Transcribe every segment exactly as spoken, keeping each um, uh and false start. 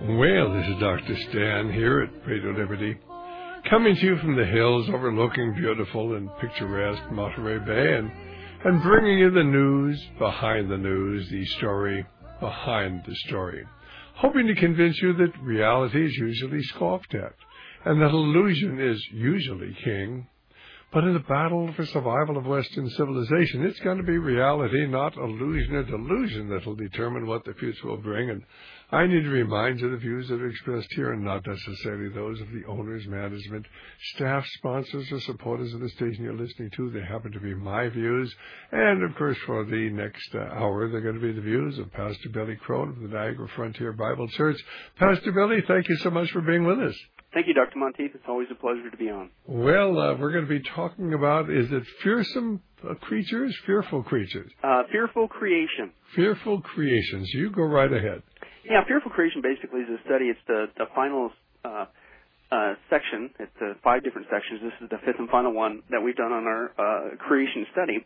Well, this is Doctor Stan here at Radio Liberty, coming to you from the hills overlooking beautiful and picturesque Monterey Bay, and, and bringing you the news behind the news, the story behind the story, hoping to convince you that reality is usually scoffed at, and that illusion is usually king. But in the battle for survival of Western civilization, it's going to be reality, not illusion or delusion, that will determine what the future will bring. And I need to remind you the views that are expressed here are not necessarily those of the owners, management, staff, sponsors, or supporters of the station you're listening to. They happen to be my views. And, of course, for the next uh, hour, they're going to be the views of Pastor Billy Crone of the Niagara Frontier Bible Church. Pastor Billy, thank you so much for being with us. Thank you, Doctor Monteith. It's always a pleasure to be on. Well, uh, we're going to be talking about, is it fearsome uh, creatures, fearful creatures? Uh, fearful creation. Fearful creations. You go right ahead. Yeah, fearful creation basically is a study. It's the, the final uh, uh, section. It's uh, five different sections. This is the fifth and final one that we've done on our uh, creation study.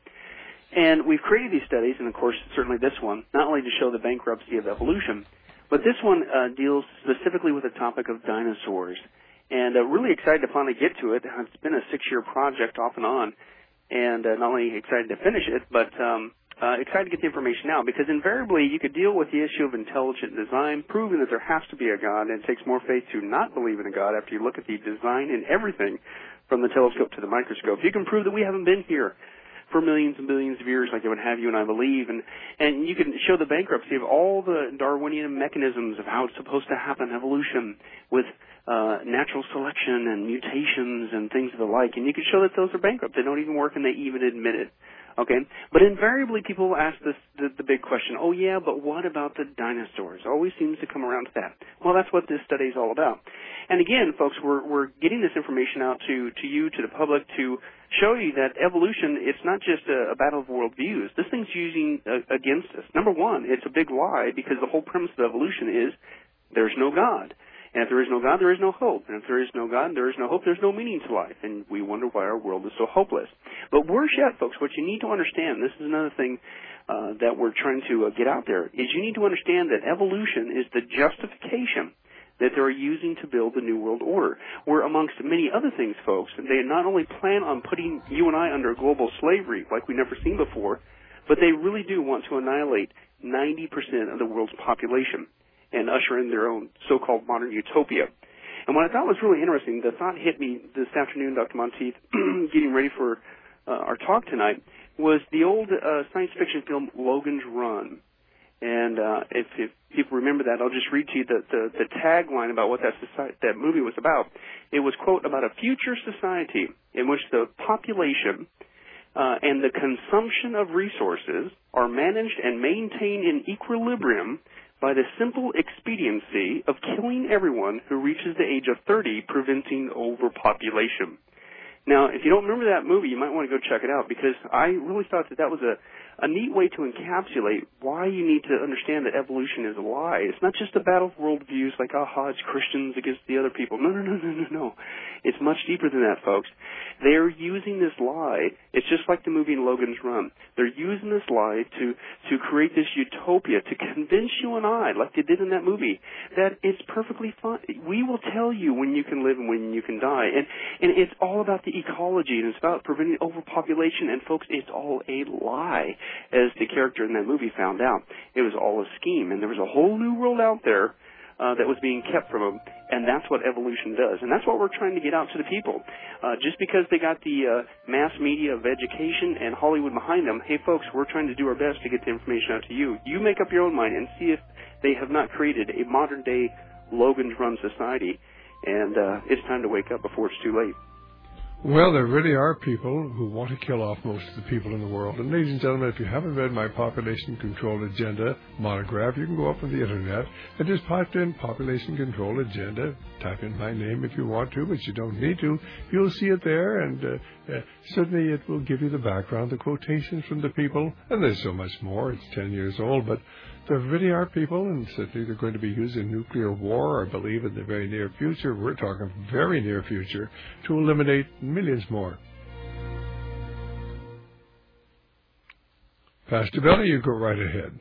And we've created these studies, and of course, certainly this one, not only to show the bankruptcy of evolution, but this one uh, deals specifically with the topic of dinosaurs. And uh, really excited to finally get to it. It's been a six-year project off and on, and uh, not only excited to finish it, but um, uh, excited to get the information out, because invariably you could deal with the issue of intelligent design, proving that there has to be a God, and it takes more faith to not believe in a God after you look at the design and everything from the telescope to the microscope. You can prove that we haven't been here for millions and billions of years like it would have you and I believe, and, and you can show the bankruptcy of all the Darwinian mechanisms of how it's supposed to happen, evolution, with uh, natural selection and mutations and things of the like, and you can show that those are bankrupt. They don't even work, and they even admit it. Okay? But invariably people ask this, the, the big question, oh yeah, but what about the dinosaurs? Always seems to come around to that. Well, that's what this study is all about. And again, folks, we're, we're getting this information out to, to you, to the public, to show you that evolution, it's not just a, a battle of worldviews. This thing's using uh, against us. Number one, it's a big lie, because the whole premise of evolution is there's no God. And if there is no God, there is no hope. And if there is no God, there is no hope, there's no meaning to life. And we wonder why our world is so hopeless. But worse yet, folks, what you need to understand, this is another thing uh, that we're trying to uh, get out there, is you need to understand that evolution is the justification that they're using to build the New World Order, where amongst many other things, folks, they not only plan on putting you and I under global slavery like we've never seen before, but they really do want to annihilate ninety percent of the world's population and usher in their own so-called modern utopia. And what I thought was really interesting, the thought hit me this afternoon, Doctor Monteith, getting ready for uh, our talk tonight, was the old uh, science fiction film Logan's Run. And uh, if, if people remember that, I'll just read to you the, the, the tagline about what that, society, that movie was about. It was, quote, about a future society in which the population uh, and the consumption of resources are managed and maintained in equilibrium by the simple expediency of killing everyone who reaches the age of thirty, preventing overpopulation. Now, if you don't remember that movie, you might want to go check it out, because I really thought that that was a, a neat way to encapsulate why you need to understand that evolution is a lie. It's not just a battle of worldviews like, aha, it's Christians against the other people. No, no, no, no, no, no. It's much deeper than that, folks. They're using this lie. It's just like the movie Logan's Run. They're using this lie to, to create this utopia, to convince you and I, like they did in that movie, that it's perfectly fine. We will tell you when you can live and when you can die. And, and it's all about the ecology, and it's about preventing overpopulation. And, folks, it's all a lie, as the character in that movie found out. It was all a scheme, and there was a whole new world out there uh, that was being kept from them, and that's what evolution does. And that's what we're trying to get out to the people. Uh, just because they got the uh, mass media of education and Hollywood behind them, hey, folks, we're trying to do our best to get the information out to you. You make up your own mind and see if they have not created a modern-day Logan's Run society, and uh, it's time to wake up before it's too late. Well, there really are people who want to kill off most of the people in the world. And ladies and gentlemen, if you haven't read my Population Control Agenda monograph, you can go up on the Internet and just type in Population Control Agenda. Type in my name if you want to, but you don't need to. You'll see it there, and uh, uh, certainly it will give you the background, the quotations from the people. And there's so much more. It's ten years old, but there really are people, and certainly they're going to be using nuclear war, I believe, in the very near future. We're talking very near future, to eliminate millions more. Pastor Billy, you go right ahead.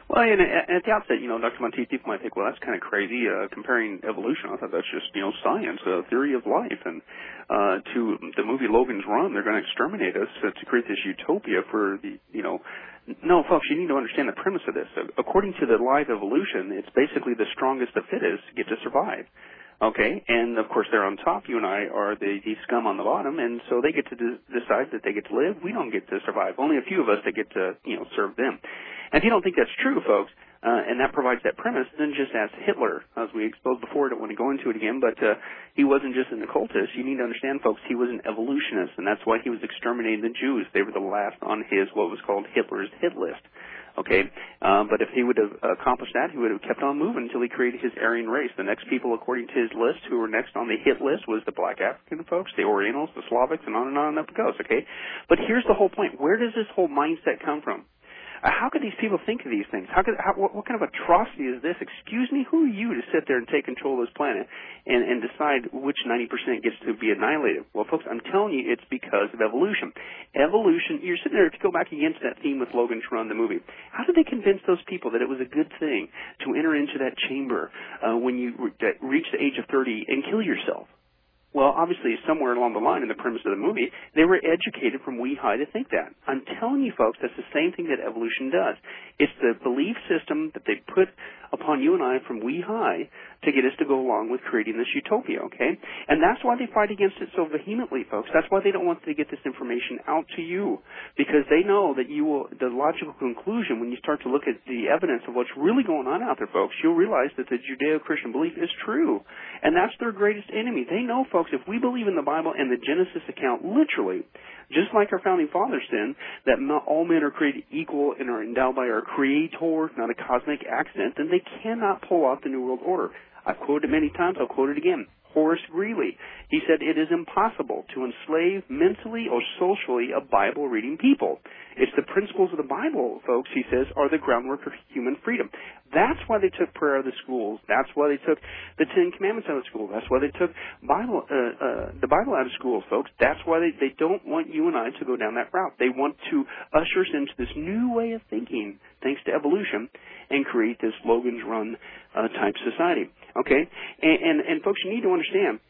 Well, and at the outset, you know, Doctor Monteith, people might think, well, that's kind of crazy, uh, comparing evolution. I thought that's just, you know, science, a theory of life. And uh, to the movie Logan's Run, they're going to exterminate us uh, to create this utopia for the, you know, no, folks, you need to understand the premise of this. According to the live evolution, it's basically the strongest, the fittest get to survive. Okay, and of course they're on top. You and I are the, the scum on the bottom, and so they get to de- decide that they get to live. We don't get to survive. Only a few of us that get to, you know, serve them. And if you don't think that's true, folks, uh, and that provides that premise, then just ask Hitler. As we exposed before, I don't want to go into it again, but uh, he wasn't just an occultist. You need to understand, folks, he was an evolutionist, and that's why he was exterminating the Jews. They were the last on his, what was called Hitler's hit list. Okay, um, but if he would have accomplished that, he would have kept on moving until he created his Aryan race. The next people, according to his list, who were next on the hit list was the black African folks, the Orientals, the Slavics, and on and on and up it goes, okay? But here's the whole point. Where does this whole mindset come from? Uh, how could these people think of these things? How could, how, what, what kind of atrocity is this? Excuse me, who are you to sit there and take control of this planet and, and decide which ninety percent gets to be annihilated? Well, folks, I'm telling you, it's because of evolution. Evolution, you're sitting there, if you go back against that theme with Logan's Run, the movie, how did they convince those people that it was a good thing to enter into that chamber uh, when you re- reach the age of thirty and kill yourself? Well, obviously, somewhere along the line in the premise of the movie, they were educated from wee high to think that. I'm telling you, folks, that's the same thing that evolution does. It's the belief system that they put upon you and I from wee high to get us to go along with creating this utopia, okay? And that's why they fight against it so vehemently, folks. That's why they don't want to get this information out to you, because they know that you will, the logical conclusion, when you start to look at the evidence of what's really going on out there, folks, you'll realize that the Judeo-Christian belief is true. And that's their greatest enemy. They know, folks, if we believe in the Bible and the Genesis account literally, just like our founding fathers did, that not all men are created equal and are endowed by our Creator, not a cosmic accident, then they cannot pull off the New World Order. I've quoted it many times. I'll quote it again. Horace Greeley. He said, it is impossible to enslave mentally or socially a Bible-reading people. It's the principles of the Bible, folks, he says, are the groundwork of human freedom. That's why they took prayer out of the schools. That's why they took the Ten Commandments out of school. That's why they took Bible, uh, uh, the Bible out of schools, folks. That's why they, they don't want you and I to go down that route. They want to usher us into this new way of thinking, thanks to evolution, and create this Logan's Run uh, type society. Okay? And, and, and, folks, you need to understand,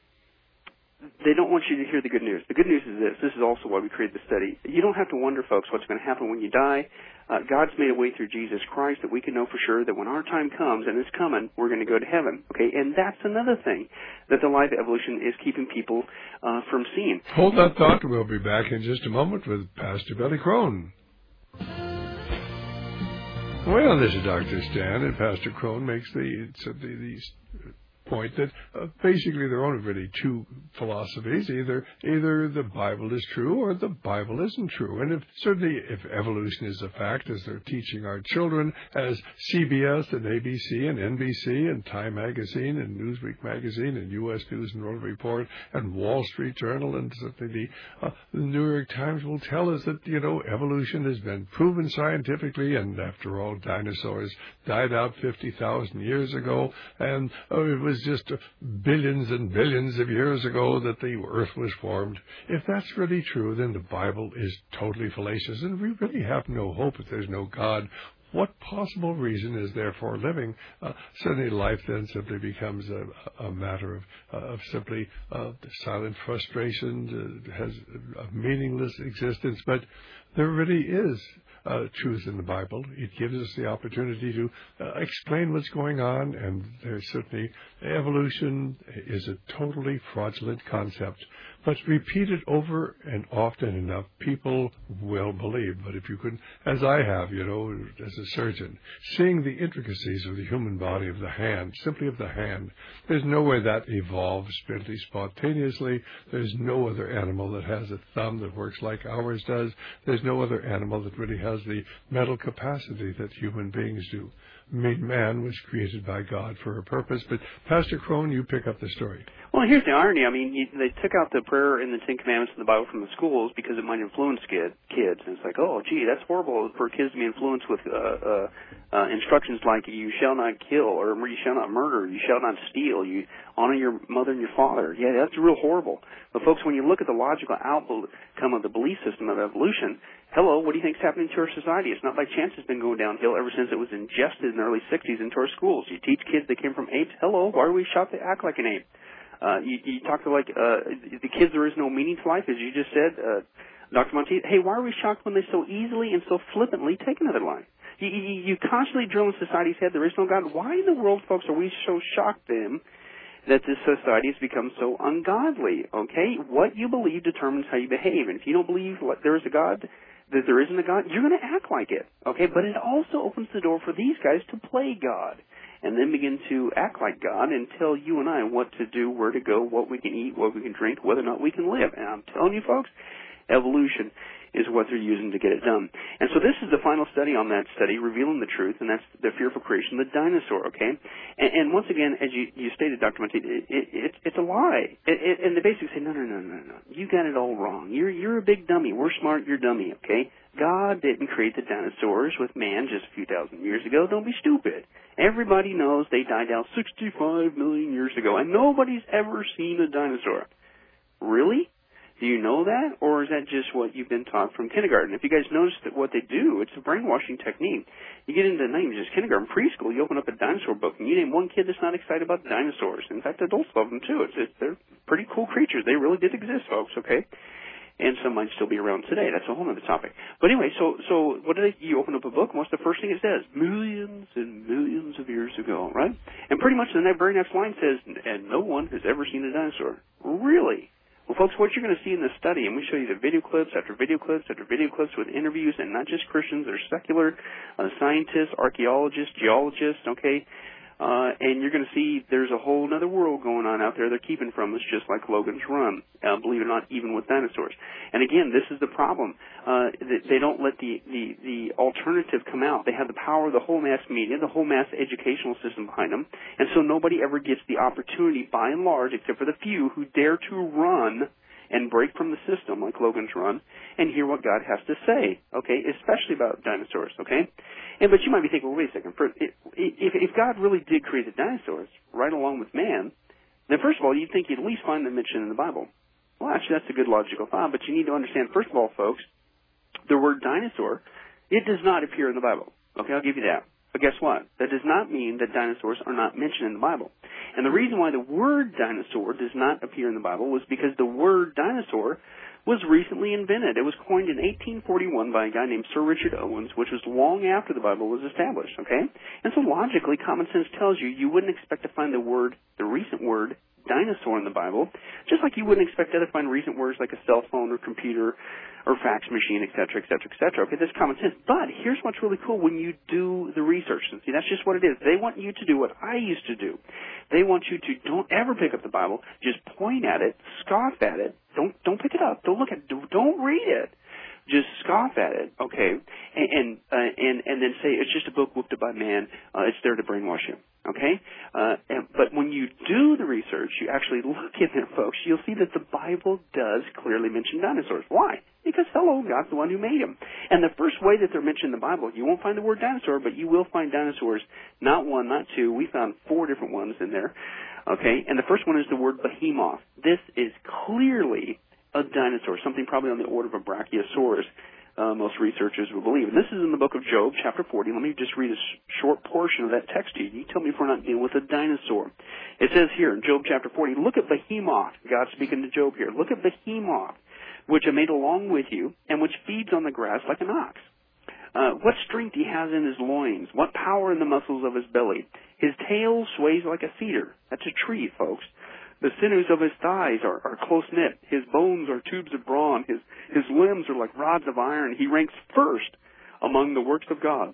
they don't want you to hear the good news. The good news is this. This is also why we created the study. You don't have to wonder, folks, what's going to happen when you die. Uh, God's made a way through Jesus Christ that we can know for sure that when our time comes, and it's coming, we're going to go to heaven. Okay? And that's another thing that the life evolution is keeping people uh, from seeing. Hold that thought. We'll be back in just a moment with Pastor Billy Crone. Well, this is Doctor Stan, and Pastor Crone makes the, the, the point that uh, basically there are only really two philosophies. Either either the Bible is true or the Bible isn't true. And if certainly if evolution is a fact, as they're teaching our children, as C B S and A B C and N B C and Time Magazine and Newsweek Magazine and U S News and World Report and Wall Street Journal and certainly the, uh, the New York Times will tell us that, you know, evolution has been proven scientifically, and after all, dinosaurs died out fifty thousand years ago, and uh, it was just billions and billions of years ago that the earth was formed. If that's really true, then the Bible is totally fallacious, and we really have no hope if there's no God. What possible reason is there for living? Uh, certainly life then simply becomes a, a matter of, uh, of simply uh, silent frustration, uh, has a meaningless existence, but there really is Uh, truth in the Bible. It gives us the opportunity to uh, explain what's going on, and there's certainly evolution is a totally fraudulent concept, but repeated over and often enough, people will believe. But if you could, as I have, you know, as a surgeon, seeing the intricacies of the human body, of the hand, simply of the hand, there's no way that evolves simply spontaneously. There's no other animal that has a thumb that works like ours does. There's no other animal that really has the mental capacity that human beings do. I mean, man was created by God for a purpose. But Pastor Crone, you pick up the story. Well, here's the irony. I mean, you, they took out the prayer and the Ten Commandments in the Bible from the schools because it might influence kid, kids. And it's like, oh, gee, that's horrible for kids to be influenced with uh, uh, uh, instructions like you shall not kill, or you shall not murder, you shall not steal, you honor your mother and your father. Yeah, that's real horrible. But, folks, when you look at the logical outcome of the belief system of evolution, Hello, what do you think's happening to our society? It's not by chance it's been going downhill ever since it was ingested in the early sixties into our schools. You teach kids they came from apes. Hello, why are we shocked they act like an ape? Uh, you, you talk to, like, uh, the kids there is no meaning to life, as you just said, uh, Doctor Monteith. Hey, why are we shocked when they so easily and so flippantly take another life? You, you, you constantly drill in society's head there is no God. Why in the world, folks, are we so shocked then that this society has become so ungodly? Okay, what you believe determines how you behave, and if you don't believe there is a God, that there isn't a God, you're going to act like it. Okay, but it also opens the door for these guys to play God, and then begin to act like God and tell you and I what to do, where to go, what we can eat, what we can drink, whether or not we can live. And I'm telling you, folks, evolution is what they're using to get it done. And so this is the final study on that study, revealing the truth, and that's the fearful creation, the dinosaur, okay? And, and once again, as you, you stated, Doctor Monteith, it, it, it, it's a lie. It, it, and they basically say, no, no, no, no, no. You got it all wrong. You're, you're a big dummy. We're smart. You're dummy, okay? God didn't create the dinosaurs with man just a few thousand years ago. Don't be stupid. Everybody knows they died out sixty-five million years ago, and nobody's ever seen a dinosaur. Really? Do you know that, or is that just what you've been taught from kindergarten? If you guys notice that what they do, it's a brainwashing technique. You get into not even just kindergarten, preschool, you open up a dinosaur book, and you name one kid that's not excited about dinosaurs. In fact, adults love them, too. It's, it's They're pretty cool creatures. They really did exist, folks, okay? And some might still be around today. That's a whole other topic. But anyway, so so what do they, you open up a book, and what's the first thing it says? Millions and millions of years ago, right? And pretty much the very next line says, and no one has ever seen a dinosaur. Really? Well, folks, what you're going to see in this study, and we show you the video clips after video clips after video clips with interviews, and not just Christians, they're secular uh, scientists, archaeologists, geologists, okay? Uh, and you're going to see there's a whole other world going on out there they're keeping from us, just like Logan's Run, uh, believe it or not, even with dinosaurs. And again, this is the problem. Uh, they don't let the, the, the alternative come out. They have the power of the whole mass media, the whole mass educational system behind them, and so nobody ever gets the opportunity, by and large, except for the few who dare to run and break from the system, like Logan's Run, and hear what God has to say, okay, especially about dinosaurs, okay? And but you might be thinking, well, wait a second. If, if God really did create the dinosaurs right along with man, then first of all, you'd think you'd at least find them mentioned in the Bible. Well, actually, that's a good logical thought, but you need to understand, first of all, folks, the word dinosaur, it does not appear in the Bible. Okay, I'll give you that. But guess what? That does not mean that dinosaurs are not mentioned in the Bible. And the reason why the word dinosaur does not appear in the Bible was because the word dinosaur was recently invented. It was coined in eighteen forty-one by a guy named Sir Richard Owens, which was long after the Bible was established, okay? And so logically, common sense tells you you wouldn't expect to find the word, the recent word, dinosaur in the Bible, just like you wouldn't expect to find recent words like a cell phone or computer or fax machine, et cetera, et cetera, et cetera. Okay, that's common sense. But here's what's really cool when you do the research. And see, that's just what it is. They want you to do what I used to do. They want you to don't ever pick up the Bible, just point at it, scoff at it. Don't don't pick it up. Don't look at it. Don't read it. Just scoff at it, okay, and and uh, and, and then say it's just a book whipped up by man. Uh, it's there to brainwash you, okay? Uh, and, but when you do the research, you actually look in there, folks. You'll see that the Bible does clearly mention dinosaurs. Why? Because hello, God's the one who made them. And the first way that they're mentioned in the Bible, you won't find the word dinosaur, but you will find dinosaurs. Not one, not two. We found four different ones in there, okay? And the first one is the word behemoth. This is clearly a dinosaur, something probably on the order of a brachiosaurus, uh, most researchers will believe. And this is in the book of Job, chapter forty. Let me just read a sh- short portion of that text to you. You tell me if we're not dealing with a dinosaur. It says here in Job chapter forty, look at Behemoth. God's speaking to Job here. Look at Behemoth, which I made along with you, and which feeds on the grass like an ox. Uh, what strength he has in his loins. What power in the muscles of his belly. His tail sways like a cedar. That's a tree, folks. The sinews of his thighs are, are close-knit. His bones are tubes of brawn. His, his limbs are like rods of iron. He ranks first among the works of God.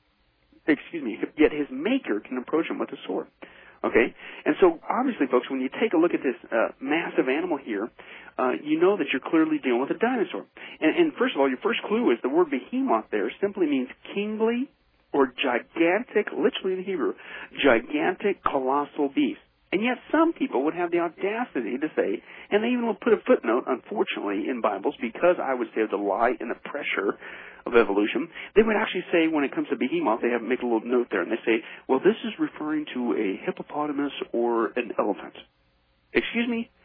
Excuse me. Yet his maker can approach him with a sword. Okay? And so, obviously, folks, when you take a look at this uh, massive animal here, uh, you know that you're clearly dealing with a dinosaur. And, and first of all, your first clue is the word behemoth there simply means kingly or gigantic, literally in Hebrew, gigantic, colossal beast. And yet some people would have the audacity to say, and they even will put a footnote, unfortunately, in Bibles, because I would say of the lie and the pressure of evolution, they would actually say when it comes to behemoth, they have make a little note there, and they say, well, this is referring to a hippopotamus or an elephant. Excuse me?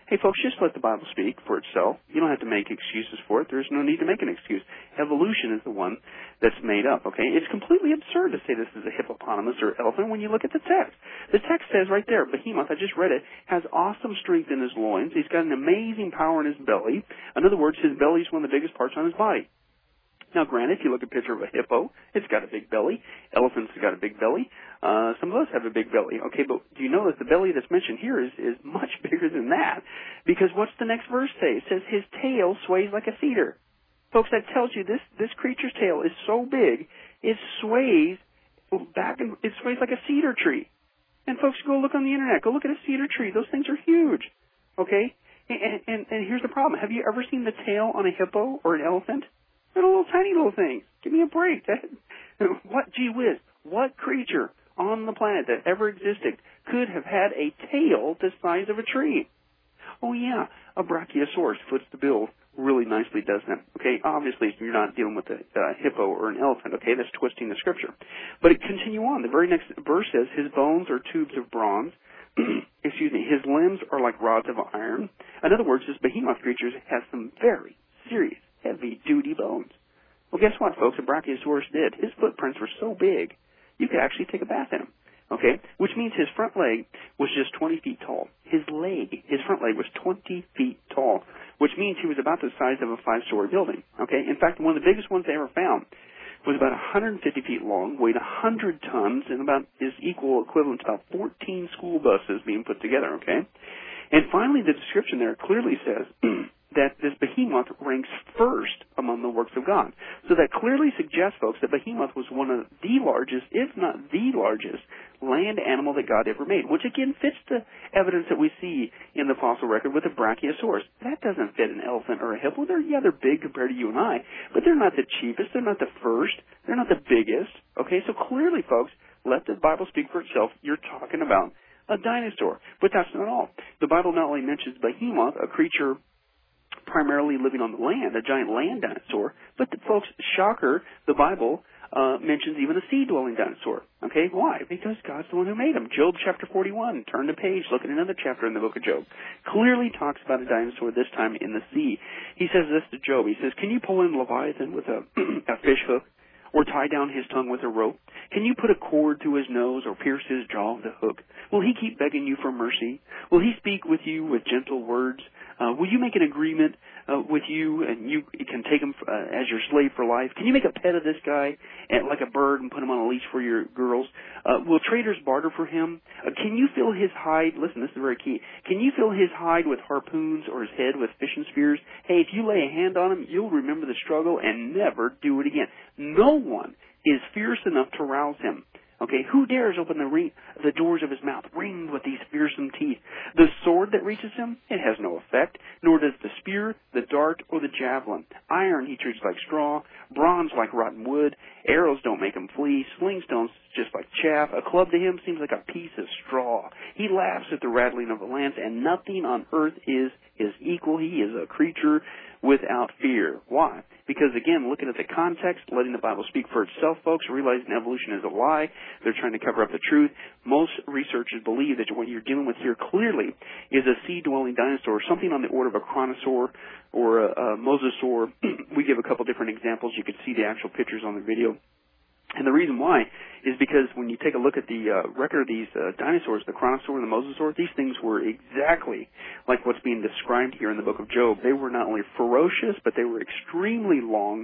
Hey, folks, just let the Bible speak for itself. You don't have to make excuses for it. There's no need to make an excuse. Evolution is the one that's made up, okay? It's completely absurd to say this is a hippopotamus or elephant when you look at the text. The text says right there, Behemoth, I just read it, has awesome strength in his loins. He's got an amazing power in his belly. In other words, his belly is one of the biggest parts on his body. Now, granted, if you look at a picture of a hippo, it's got a big belly. Elephants have got a big belly. Uh, some of us have a big belly. Okay, but do you know that the belly that's mentioned here is, is much bigger than that? Because what's the next verse say? It says his tail sways like a cedar. Folks, that tells you this, this creature's tail is so big, it sways back and it sways like a cedar tree. And folks, go look on the internet. Go look at a cedar tree. Those things are huge. Okay? And, and, and here's the problem. Have you ever seen the tail on a hippo or an elephant? They're little tiny little things. Give me a break. That, what, gee whiz, what creature on the planet that ever existed could have had a tail the size of a tree? Oh, yeah, a brachiosaurus foots the bill really nicely, doesn't it? Okay, obviously you're not dealing with a uh, hippo or an elephant, okay? That's twisting the scripture. But it continue on. The very next verse says, his bones are tubes of bronze. Excuse me, his limbs are like rods of iron. In other words, this behemoth creature has some very serious heavy-duty bones. Well, guess what, folks? A brachiosaurus did. His footprints were so big, you could actually take a bath in them. Okay? Which means his front leg was just twenty feet tall. His leg, his front leg was twenty feet tall, which means he was about the size of a five-story building. Okay? In fact, one of the biggest ones they ever found was about one hundred fifty feet long, weighed one hundred tons, and about is equal equivalent to about fourteen school buses being put together. Okay? And finally, the description there clearly says that this behemoth ranks first among the works of God. So that clearly suggests, folks, that behemoth was one of the largest, if not the largest, land animal that God ever made, which again fits the evidence that we see in the fossil record with the brachiosaurus. That doesn't fit an elephant or a hippo. They're, yeah, they're big compared to you and I, but they're not the cheapest. They're not the first. They're not the biggest. Okay, so clearly, folks, let the Bible speak for itself. You're talking about a dinosaur. But that's not all. The Bible not only mentions behemoth, a creature primarily living on the land, a giant land dinosaur, but, the, folks, shocker, the Bible uh, mentions even a sea-dwelling dinosaur. Okay, why? Because God's the one who made them. Job chapter forty-one, turn the page, look at another chapter in the book of Job, clearly talks about a dinosaur, this time in the sea. He says this to Job. He says, can you pull in Leviathan with a, a fish hook, or tie down his tongue with a rope? Can you put a cord through his nose or pierce his jaw with a hook? Will he keep begging you for mercy? Will he speak with you with gentle words? Uh, will you make an agreement uh, with you and you can take him uh, as your slave for life? Can you make a pet of this guy and, like a bird and put him on a leash for your girls? Uh, will traders barter for him? Uh, can you fill his hide? Listen, this is very key. Can you fill his hide with harpoons or his head with fishing spears? Hey, if you lay a hand on him, you'll remember the struggle and never do it again. No one is fierce enough to rouse him. Okay, who dares open the ring, the doors of his mouth, ringed with these fearsome teeth? The sword that reaches him, it has no effect, nor does the spear, the dart, or the javelin. Iron he treats like straw, bronze like rotten wood, arrows don't make him flee, slingstones just like chaff. A club to him seems like a piece of straw. He laughs at the rattling of the lance, and nothing on earth is his equal. He is a creature without fear. Why? Because, again, looking at the context, letting the Bible speak for itself, folks, realizing evolution is a lie. They're trying to cover up the truth. Most researchers believe that what you're dealing with here clearly is a sea-dwelling dinosaur, something on the order of a chronosaur or a, a mosasaur. We give a couple different examples. You can see the actual pictures on the video. And the reason why is because when you take a look at the uh, record of these uh, dinosaurs, the chronosaur and the mosasaur, these things were exactly like what's being described here in the book of Job. They were not only ferocious, but they were extremely long.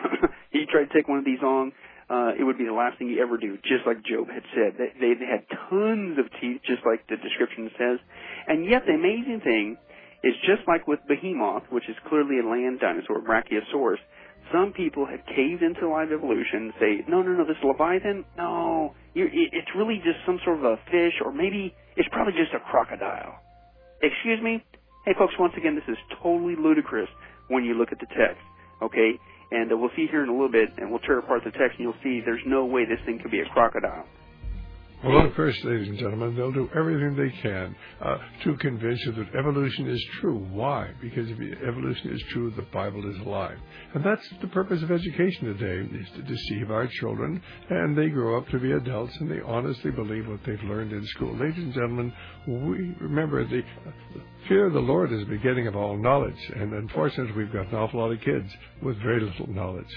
You try to take one of these on, uh, it would be the last thing you ever do, just like Job had said. They, they, they had tons of teeth, just like the description says. And yet the amazing thing is just like with Behemoth, which is clearly a land dinosaur, Brachiosaurus, some people have caved into live evolution and say, no, no, no, this Leviathan, no, you're, it's really just some sort of a fish, or maybe it's probably just a crocodile. Excuse me? Hey, folks, once again, this is totally ludicrous when you look at the text, okay? And uh, we'll see here in a little bit, and we'll tear apart the text, and you'll see there's no way this thing could be a crocodile. Well, of course, ladies and gentlemen, they'll do everything they can uh, to convince you that evolution is true. Why? Because if evolution is true, the Bible is alive. And that's the purpose of education today, is to deceive our children, and they grow up to be adults, and they honestly believe what they've learned in school. Ladies and gentlemen, we remember the fear of the Lord is the beginning of all knowledge, and unfortunately, we've got an awful lot of kids with very little knowledge.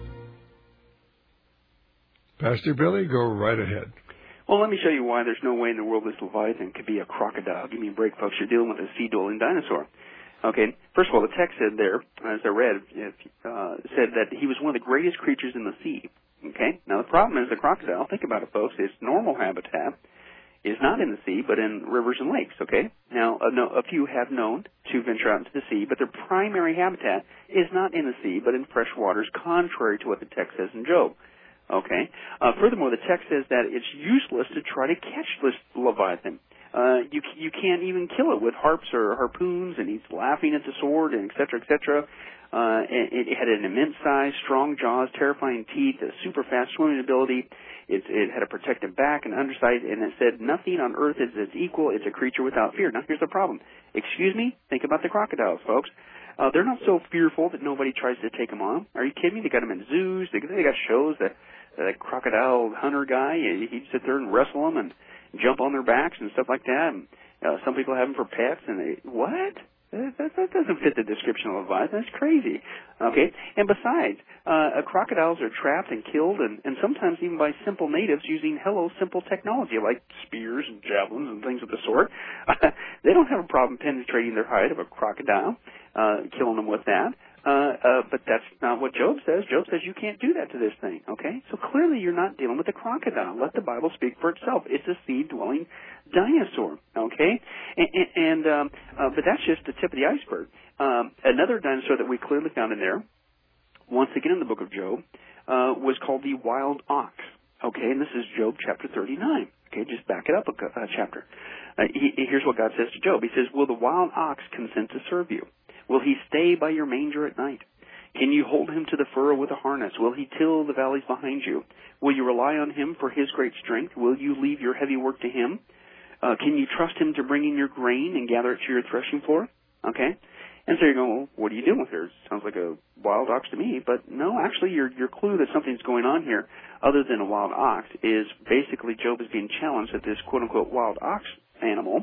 Pastor Billy, go right ahead. Well, let me show you why there's no way in the world this Leviathan could be a crocodile. Give me a break, folks. You're dealing with a sea-dwelling dinosaur. Okay, first of all, the text said there, as I read, uh, said that he was one of the greatest creatures in the sea. Okay, now the problem is the crocodile, think about it, folks, its normal habitat is not in the sea, but in rivers and lakes, okay? Now, a, no, a few have known to venture out into the sea, but their primary habitat is not in the sea, but in fresh waters, contrary to what the text says in Job. Okay. Uh, furthermore, the text says that it's useless to try to catch this Leviathan. Uh, you you can't even kill it with harps or harpoons, and he's laughing at the sword, and et cetera, et cetera. Uh, it, it had an immense size, strong jaws, terrifying teeth, a super fast swimming ability. It, it had a protective back and underside, and it said nothing on earth is its equal. It's a creature without fear. Now, here's the problem. Excuse me? Think about the crocodiles, folks. Uh, they're not so fearful that nobody tries to take them on. Are you kidding me? They got them in zoos. They, they got shows that the crocodile hunter guy, he'd sit there and wrestle them and jump on their backs and stuff like that. And uh, some people have them for pets, and they, what? That, that, that doesn't fit the description of Leviathan. That's crazy. Okay? And besides, uh, crocodiles are trapped and killed, and, and sometimes even by simple natives using hello simple technology like spears and javelins and things of the sort. They don't have a problem penetrating their hide of a crocodile, uh, killing them with that. Uh, uh, but that's not what Job says. Job says you can't do that to this thing, okay? So clearly you're not dealing with a crocodile. Let the Bible speak for itself. It's a sea-dwelling dinosaur, okay? And, and um, uh, but that's just the tip of the iceberg. Um, another dinosaur that we clearly found in there, once again in the book of Job, uh, was called the wild ox, okay? And this is Job chapter thirty-nine, okay? Just back it up a, a chapter. Uh, he, here's what God says to Job. He says, will the wild ox consent to serve you? Will he stay by your manger at night? Can you hold him to the furrow with a harness? Will he till the valleys behind you? Will you rely on him for his great strength? Will you leave your heavy work to him? Uh, can you trust him to bring in your grain and gather it to your threshing floor? Okay? And so you're going, well, what are you doing with her? Sounds like a wild ox to me. But no, actually your, your clue that something's going on here other than a wild ox is basically Job is being challenged that this quote-unquote wild ox animal,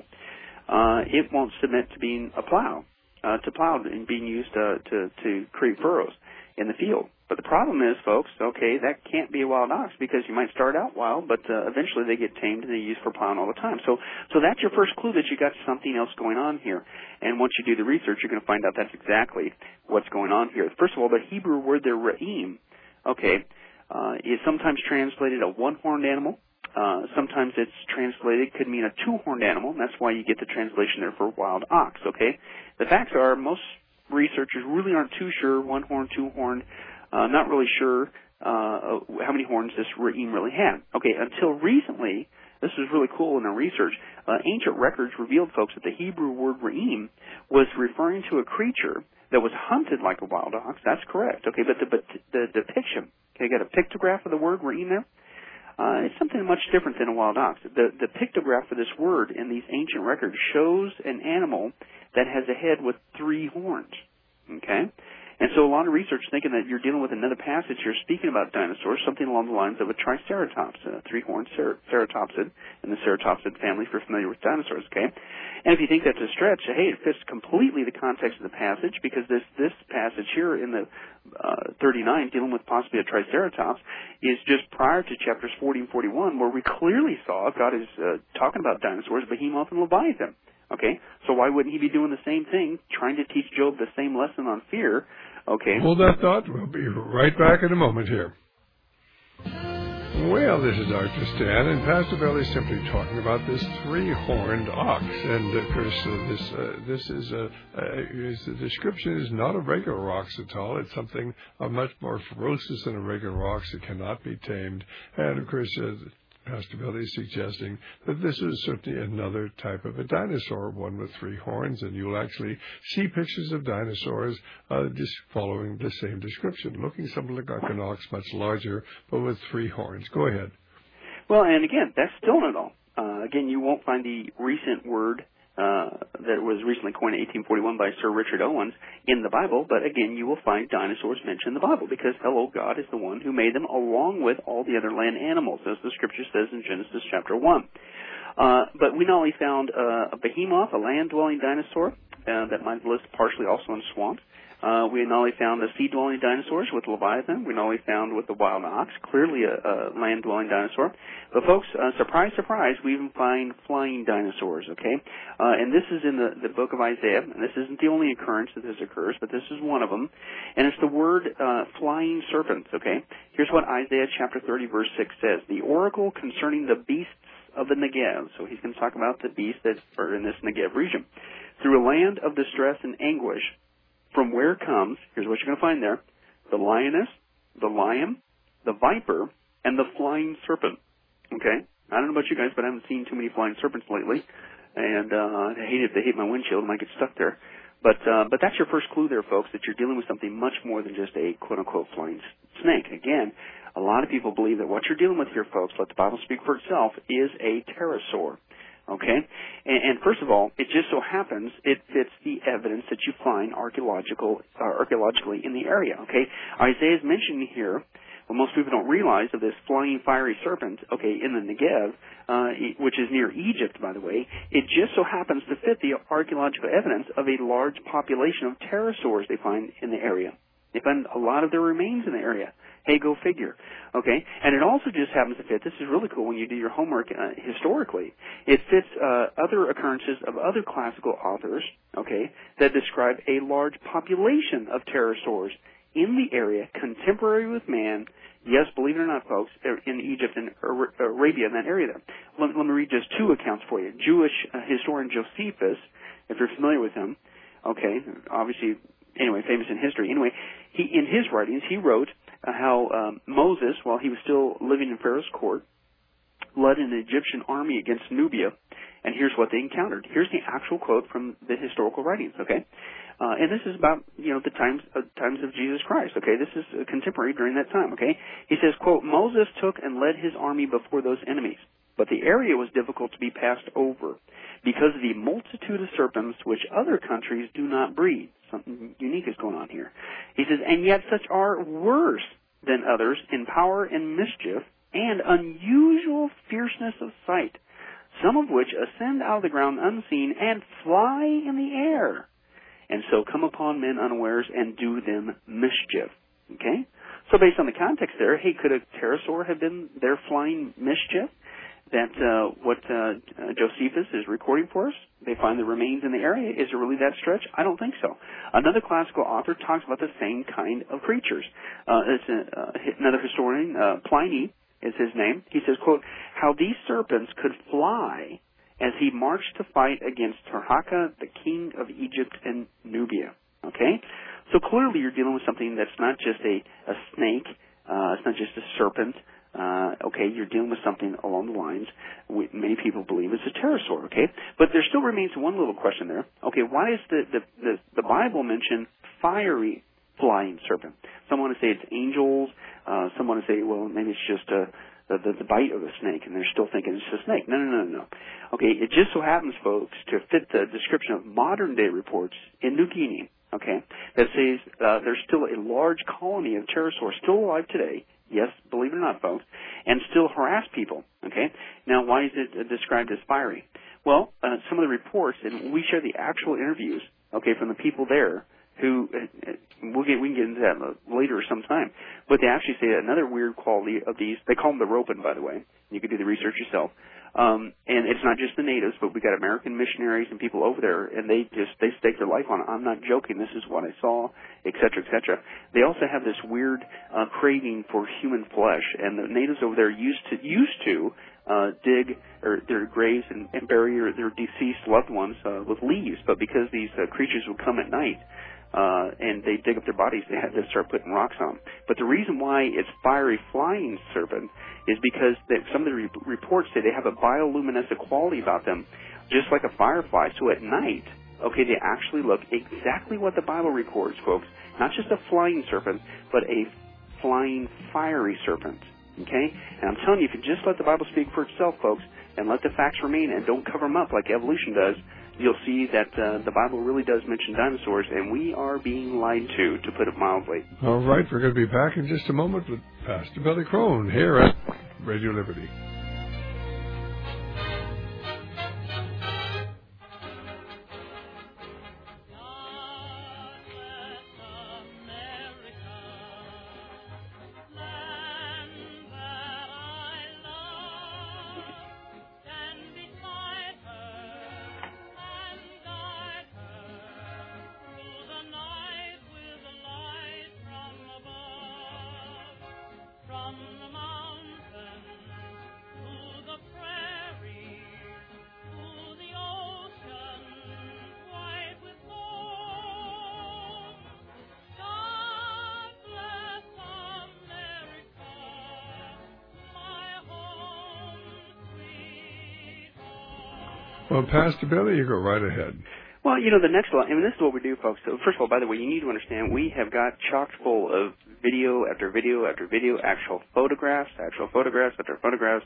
uh, it won't submit to being a plow. Uh, to plow and being used uh, to to create furrows in the field. But the problem is, folks, okay, that can't be a wild ox because you might start out wild, but uh, eventually they get tamed and they're used for plowing all the time. So so that's your first clue that you got something else going on here. And once you do the research, you're going to find out that's exactly what's going on here. First of all, the Hebrew word there, re'im, okay, uh, is sometimes translated a one-horned animal. Uh, sometimes it's translated, could mean a two-horned animal, and that's why you get the translation there for wild ox, okay? The facts are most researchers really aren't too sure, one-horned, two-horned, uh, not really sure uh, how many horns this re'im really had. Okay, until recently, this was really cool in our research, uh, ancient records revealed, folks, that the Hebrew word re'im was referring to a creature that was hunted like a wild ox. That's correct, okay, but the, but the depiction, okay, got a pictograph of the word re'im there? Uh, it's something much different than a wild ox. The, the pictograph for this word in these ancient records shows an animal that has a head with three horns, okay? And so a lot of research thinking that you're dealing with another passage here speaking about dinosaurs, something along the lines of a triceratops, a three-horned cer- ceratopsid in the ceratopsid family if you're familiar with dinosaurs, okay? And if you think that's a stretch, hey, it fits completely the context of the passage because this, this passage here in the uh, thirty-nine dealing with possibly a triceratops is just prior to chapters forty and forty-one where we clearly saw God is uh, talking about dinosaurs, Behemoth and Leviathan. Okay, so why wouldn't he be doing the same thing, trying to teach Job the same lesson on fear? Okay. Hold that thought. We'll be right back in a moment here. Well, this is Doctor Stan, and Pastor Bill is simply talking about this three-horned ox. And, of course, uh, this uh, this is, a, uh, is the description is not a regular ox at all. It's something uh, much more ferocious than a regular ox. It cannot be tamed. And, of course, uh, Pastor Billy is suggesting that this is certainly another type of a dinosaur, one with three horns, and you'll actually see pictures of dinosaurs uh, just following the same description, looking something like an ox, much larger, but with three horns. Go ahead. Well, and again, that's still not all. Uh, again, you won't find the recent word uh, that was recently coined in eighteen forty-one by Sir Richard Owens in the Bible, but again, you will find dinosaurs mentioned in the Bible because, hello, God is the one who made them along with all the other land animals, as the scripture says in Genesis chapter one. Uh, but we not only found uh, a behemoth, a land-dwelling dinosaur uh, that might live partially also in swamps. Uh, we not only found the sea-dwelling dinosaurs with Leviathan. We not only found with the wild ox, clearly a, a land-dwelling dinosaur. But, folks, uh, surprise, surprise, we even find flying dinosaurs, okay? Uh, and this is in the, the book of Isaiah. And this isn't the only occurrence that this occurs, but this is one of them. And it's the word uh, flying serpent, okay? Here's what Isaiah chapter thirty, verse six says. The oracle concerning the beasts of the Negev. So he's going to talk about the beasts that are in this Negev region. Through a land of distress and anguish, from where comes, here's what you're going to find there, the lioness, the lion, the viper, and the flying serpent. Okay? I don't know about you guys, but I haven't seen too many flying serpents lately. And uh, I hate it if they hit my windshield. I might get stuck there. But uh, but that's your first clue there, folks, that you're dealing with something much more than just a quote-unquote flying snake. Again, a lot of people believe that what you're dealing with here, folks, let the Bible speak for itself, is a pterosaur. Okay? And, and first of all, it just so happens it fits the evidence that you find archaeological, uh, archaeologically in the area. Okay? Isaiah is mentioning here, what most people don't realize, of this flying fiery serpent, okay, in the Negev, uh, which is near Egypt, by the way. It just so happens to fit the archaeological evidence of a large population of pterosaurs they find in the area. They find a lot of their remains in the area. Hey, go figure. Okay? And it also just happens to fit, this is really cool when you do your homework uh, historically, it fits uh, other occurrences of other classical authors, okay, that describe a large population of pterosaurs in the area, contemporary with man. Yes, believe it or not, folks, in Egypt and Arabia, in that area there. Let, let me read just two accounts for you. Jewish uh, historian Josephus, if you're familiar with him, okay, obviously, anyway, famous in history. Anyway, he in his writings, he wrote uh, how um, Moses, while he was still living in Pharaoh's court, led an Egyptian army against Nubia, and here's what they encountered. Here's the actual quote from the historical writings, okay? Uh, and this is about, you know, the times uh, times of Jesus Christ, okay? This is uh, contemporary during that time, okay? He says, quote, Moses took and led his army before those enemies, but the area was difficult to be passed over because of the multitude of serpents which other countries do not breed. Something unique is going on here. He says, and yet such are worse than others in power and mischief and unusual fierceness of sight, some of which ascend out of the ground unseen and fly in the air, and so come upon men unawares and do them mischief. Okay? So based on the context there, hey, could a pterosaur have been their flying mischief? That uh, what uh, Josephus is recording for us? They find the remains in the area. Is it really that stretch? I don't think so. Another classical author talks about the same kind of creatures. Uh, it's a, uh, another historian, uh, Pliny is his name. He says, quote, how these serpents could fly as he marched to fight against Tarhaka, the king of Egypt and Nubia. Okay? So clearly you're dealing with something that's not just a, a snake. Uh, it's not just a serpent. Uh, okay, you're dealing with something along the lines we, many people believe is a pterosaur, okay? But there still remains one little question there. Okay, why does the, the, the, the Bible mention fiery flying serpent? Some want to say it's angels. Uh, some want to say, well, maybe it's just a, the, the, the bite of the snake, and they're still thinking it's a snake. No, no, no, no. Okay, it just so happens, folks, to fit the description of modern-day reports in New Guinea, okay, that says uh, there's still a large colony of pterosaurs still alive today. Yes, believe it or not, folks, and still harass people, okay? Now, why is it uh, described as fiery? Well, uh, some of the reports, and we share the actual interviews, okay, from the people there who, uh, we'll get, we can get into that later sometime, but they actually say another weird quality of these, they call them the ropin, by the way. You can do the research yourself. Um, and it's not just the natives, but we got American missionaries and people over there, and they just, they stake their life on it. I'm not joking. This is what I saw, et cetera, et cetera. They also have this weird uh, craving for human flesh, and the natives over there used to, used to uh, dig or their graves and, and bury their deceased loved ones uh, with leaves, but because these uh, creatures would come at night, Uh, and they dig up their bodies, they had to start putting rocks on them. But the reason why it's fiery flying serpent is because they, some of the re- reports say they have a bioluminescent quality about them, just like a firefly. So at night, okay, they actually look exactly what the Bible records, folks. Not just a flying serpent, but a flying fiery serpent. Okay? And I'm telling you, if you just let the Bible speak for itself, folks, and let the facts remain and don't cover them up like evolution does, you'll see that uh, the Bible really does mention dinosaurs, and we are being lied to, to put it mildly. All right, we're going to be back in just a moment with Pastor Billy Crone here at Radio Liberty. Well, Pastor Billy, you go right ahead. Well, you know, the next one, I mean, this is what we do, folks. So first of all, by the way, you need to understand we have got chock full of video after video after video, actual photographs, actual photographs after photographs.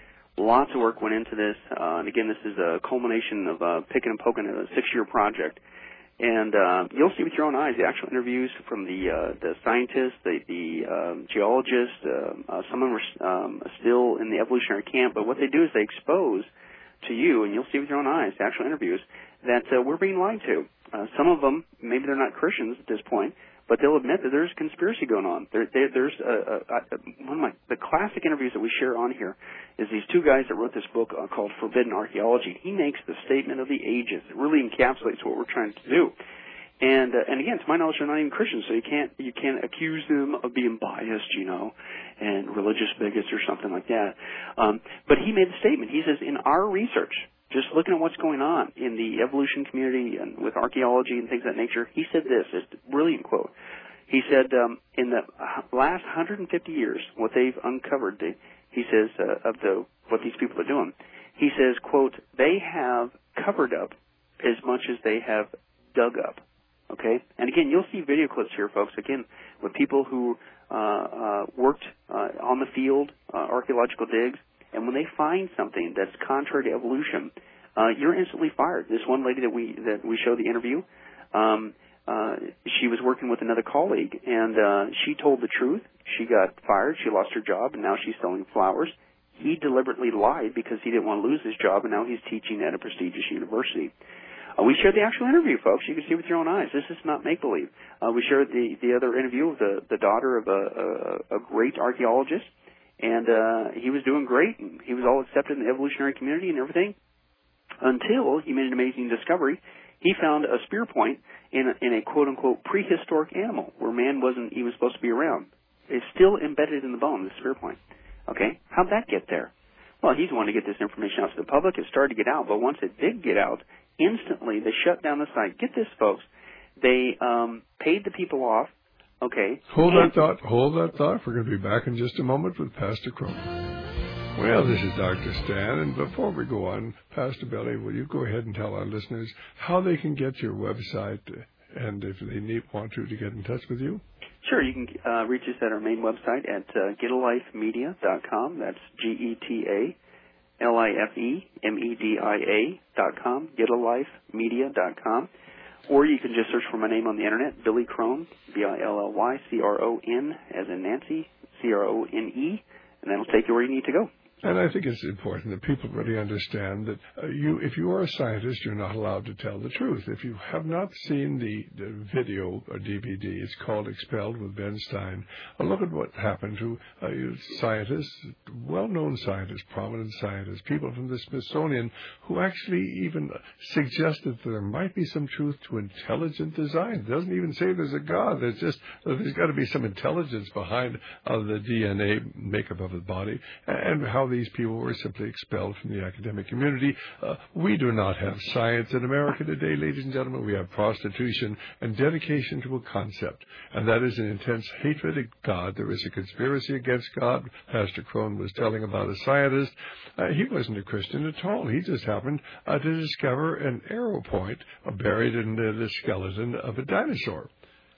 Lots of work went into this. Uh, and again, this is a culmination of uh, picking and poking a six-year project. And uh, you'll see with your own eyes the actual interviews from the uh, the scientists, the, the um, geologists. Uh, uh, some of them are um, still in the evolutionary camp, but what they do is they expose to you, and you'll see with your own eyes, the actual interviews, that uh, we're being lied to. Uh, some of them, maybe they're not Christians at this point, but they'll admit that there's conspiracy going on. There, there, there's a, a, a, one of my the classic interviews that we share on here is these two guys that wrote this book uh, called Forbidden Archaeology. He makes the statement of the ages. It really encapsulates what we're trying to do. And uh, and again, to my knowledge, they're not even Christians, so you can't you can't accuse them of being biased, you know, and religious bigots or something like that. Um, but he made the statement. He says, in our research, just looking at what's going on in the evolution community and with archaeology and things of that nature, he said this, it's a brilliant quote. He said, um, in the last one hundred fifty years, what they've uncovered, the, he says, uh, of the what these people are doing, he says, quote, they have covered up as much as they have dug up. Okay? And again, you'll see video clips here, folks, again, with people who uh, uh, worked uh, on the field, uh, archaeological digs, and when they find something that's contrary to evolution, uh, you're instantly fired. This one lady that we that we show the interview, um, uh, she was working with another colleague, and uh, she told the truth. She got fired. She lost her job, and now she's selling flowers. He deliberately lied because he didn't want to lose his job, and now he's teaching at a prestigious university. Uh, we shared the actual interview, folks. You can see with your own eyes. This is not make-believe. Uh, we shared the, the other interview of the, the daughter of a, a, a great archaeologist, and uh, he was doing great, and he was all accepted in the evolutionary community and everything until he made an amazing discovery. He found a spear point in a, in a quote-unquote prehistoric animal where man wasn't even supposed to be around. It's still embedded in the bone, the spear point. Okay? How'd that get there? Well, he's wanting to get this information out to the public. It started to get out, but once it did get out, instantly they shut down the site. Get this, folks. They um, paid the people off. Okay. Hold that thought. Hold that thought. We're going to be back in just a moment with Pastor Crone. Well, this is Doctor Stan, and before we go on, Pastor Billy, will you go ahead and tell our listeners how they can get your website, and if they need want to, to get in touch with you? Sure. You can uh, reach us at our main website at uh, get a life media dot com. That's G E T A L I F E M E D I A dot com, get a life media dot com. Or you can just search for my name on the Internet, Billy Crone, B I L L Y C R O N, as in Nancy, C R O N E, and that'll take you where you need to go. And I think it's important that people really understand that uh, you, if you are a scientist, you're not allowed to tell the truth. If you have not seen the, the video or D V D, it's called Expelled with Ben Stein. A look at what happened to uh, scientists, well-known scientists, prominent scientists, people from the Smithsonian, who actually even suggested that there might be some truth to intelligent design. It doesn't even say there's a God. There's just uh, there's got to be some intelligence behind uh, the D N A makeup of the body, and how these people were simply expelled from the academic community. Uh, we do not have science in America today, ladies and gentlemen. We have prostitution and dedication to a concept, and that is an intense hatred of God. There is a conspiracy against God. Pastor Crone was telling about a scientist. Uh, he wasn't a Christian at all. He just happened uh, to discover an arrow point uh, buried in uh, the skeleton of a dinosaur.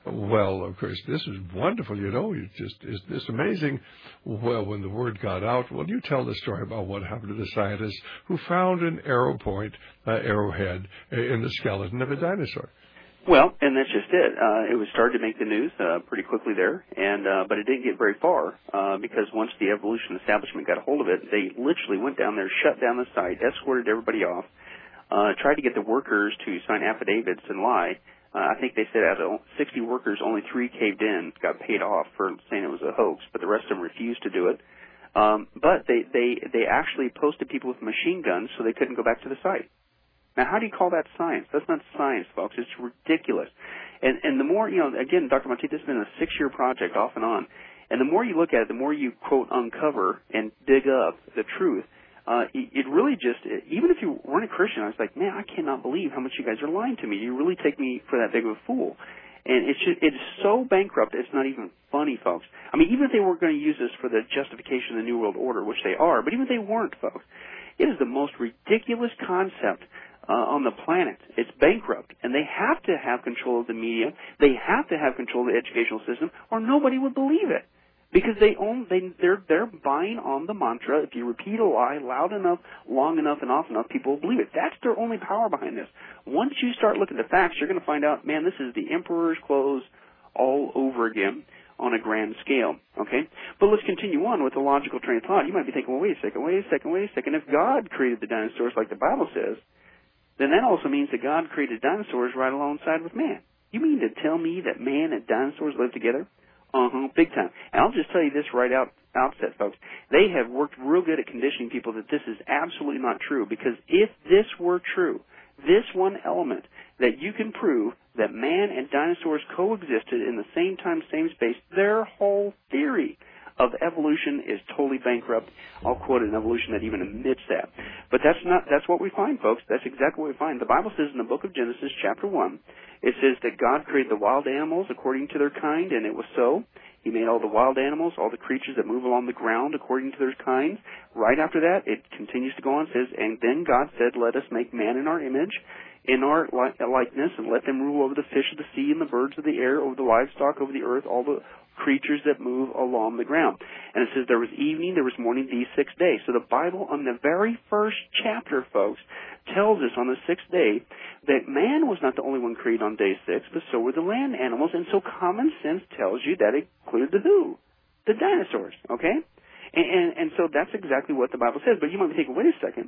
Well, of course, this is wonderful. You know, it's just it's, it's amazing. Well, when the word got out, well, you tell the story about what happened to the scientists who found an arrow point, uh, arrowhead uh, in the skeleton of a dinosaur. Well, and that's just it. Uh, it was started to make the news uh, pretty quickly there, and uh, but it didn't get very far uh, because once the evolution establishment got a hold of it, they literally went down there, shut down the site, escorted everybody off, uh, tried to get the workers to sign affidavits and lie. Uh, I think they said out of sixty workers, only three caved in, got paid off for saying it was a hoax, but the rest of them refused to do it. Um, but they, they, they actually posted people with machine guns so they couldn't go back to the site. Now, how do you call that science? That's not science, folks. It's ridiculous. And, and the more, you know, again, Doctor Monteith, this has been a six-year project off and on. And the more you look at it, the more you, quote, uncover and dig up the truth. Uh, it really just, even if you weren't a Christian, I was like, man, I cannot believe how much you guys are lying to me. You really take me for that big of a fool. And it's just, it's so bankrupt, it's not even funny, folks. I mean, even if they were going to use this for the justification of the New World Order, which they are, but even if they weren't, folks, it is the most ridiculous concept uh, on the planet. It's bankrupt, and they have to have control of the media. They have to have control of the educational system, or nobody would believe it. Because they own, they, they're, they're buying on the mantra, if you repeat a lie loud enough, long enough, and often enough, people will believe it. That's their only power behind this. Once you start looking at the facts, you're going to find out, man, this is the emperor's clothes all over again on a grand scale, okay? But let's continue on with the logical train of thought. You might be thinking, well, wait a second, wait a second, wait a second. If God created the dinosaurs like the Bible says, then that also means that God created dinosaurs right alongside with man. You mean to tell me that man and dinosaurs live together? Uh-huh, big time. And I'll just tell you this right out outset, folks. They have worked real good at conditioning people that this is absolutely not true, because if this were true, this one element that you can prove that man and dinosaurs coexisted in the same time, same space, their whole theory of evolution is totally bankrupt. I'll quote an evolution that even admits that. But that's not, that's what we find, folks. That's exactly what we find. The Bible says in the book of Genesis, chapter one, it says that God created the wild animals according to their kind, and it was so. He made all the wild animals, all the creatures that move along the ground according to their kinds. Right after that, it continues to go on, it says, and then God said, let us make man in our image, in our likeness, and let them rule over the fish of the sea and the birds of the air, over the livestock, over the earth, all the creatures that move along the ground. And it says there was evening, there was morning, these six days. So the Bible on the very first chapter, folks, tells us on the sixth day that man was not the only one created on day six, but so were the land animals. And so common sense tells you that it included the who? The dinosaurs, okay? And, and, and so that's exactly what the Bible says. But you might be thinking, wait a second.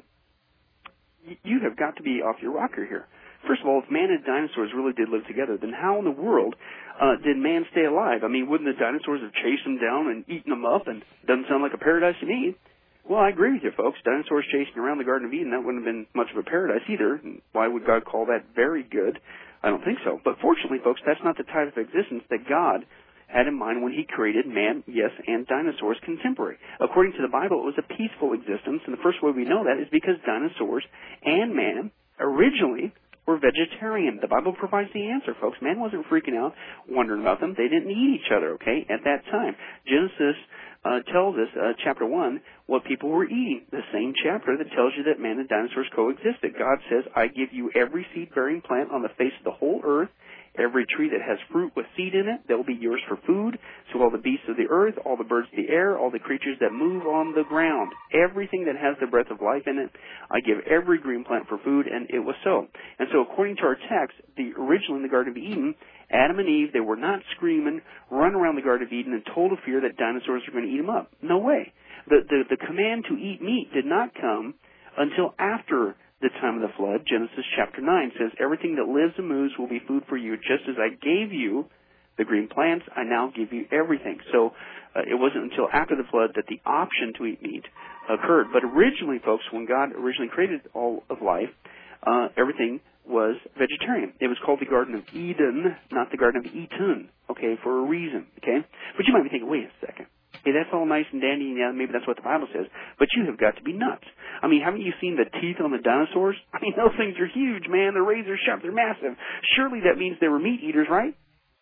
You have got to be off your rocker here. First of all, if man and dinosaurs really did live together, then how in the world uh, did man stay alive? I mean, wouldn't the dinosaurs have chased them down and eaten them up? And doesn't sound like a paradise to me. Well, I agree with you, folks. Dinosaurs chasing around the Garden of Eden, that wouldn't have been much of a paradise either. Why would God call that very good? I don't think so. But fortunately, folks, that's not the type of existence that God had in mind when he created man, yes, and dinosaurs contemporary. According to the Bible, it was a peaceful existence, and the first way we know that is because dinosaurs and man originally were vegetarian. The Bible provides the answer, folks. Man wasn't freaking out, wondering about them. They didn't eat each other, okay, at that time. Genesis uh, tells us, uh, chapter one, what people were eating. The same chapter that tells you that man and dinosaurs coexisted. God says, I give you every seed-bearing plant on the face of the whole earth, every tree that has fruit with seed in it, that will be yours for food. So all the beasts of the earth, all the birds of the air, all the creatures that move on the ground, everything that has the breath of life in it, I give every green plant for food, and it was so. And so according to our text, the originally in the Garden of Eden, Adam and Eve, they were not screaming, run around the Garden of Eden in total fear that dinosaurs were going to eat them up. No way. The, the, the command to eat meat did not come until after the time of the flood. Genesis chapter nine says, everything that lives and moves will be food for you. Just as I gave you the green plants, I now give you everything. So uh, it wasn't until after the flood that the option to eat meat occurred. But originally, folks, when God originally created all of life, uh, everything was vegetarian. It was called the Garden of Eden, not the Garden of Eden, okay, for a reason, okay? But you might be thinking, wait a second. Hey, that's all nice and dandy, and yeah, maybe that's what the Bible says, but you have got to be nuts. I mean, haven't you seen the teeth on the dinosaurs? I mean, those things are huge, man. They're razor sharp. They're massive. Surely that means they were meat eaters, right?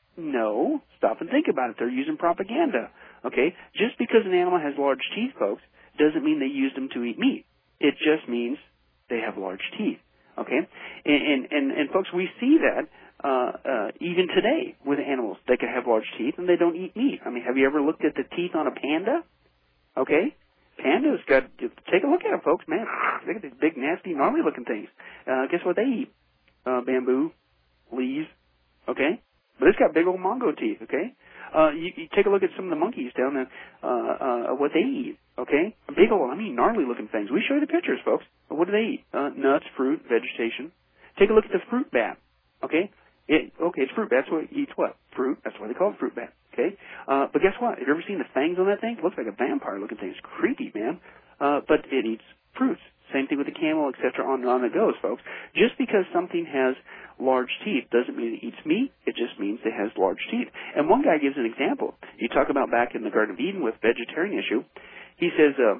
No. Stop and think about it. They're using propaganda, okay? Just because an animal has large teeth, folks, doesn't mean they used them to eat meat. It just means they have large teeth, okay? And, and, and, and folks, we see that uh, uh, even today with animals, they can have large teeth and they don't eat meat. I mean, have you ever looked at the teeth on a panda? Okay. Pandas got, take a look at them, folks, man. Look at these big, nasty, gnarly-looking things. Uh, guess what they eat? Uh, bamboo, leaves, okay? But it's got big old mongo teeth, okay? Uh, you, you take a look at some of the monkeys down there, uh, uh, what they eat, okay? Big old, I mean, gnarly-looking things. We show you the pictures, folks. What do they eat? Uh, nuts, fruit, vegetation. Take a look at the fruit bat, okay? It, okay, it's fruit bat. That's what it eats what? Fruit. That's why they call it fruit bat. Okay? Uh, but guess what? Have you ever seen the fangs on that thing? It looks like a vampire-looking thing. It's creepy, man. Uh, but it eats fruits. Same thing with the camel, et cetera, on and on it goes, folks. Just because something has large teeth doesn't mean it eats meat. It just means it has large teeth. And one guy gives an example. You talk about back in the Garden of Eden with vegetarian issue. He says, uh,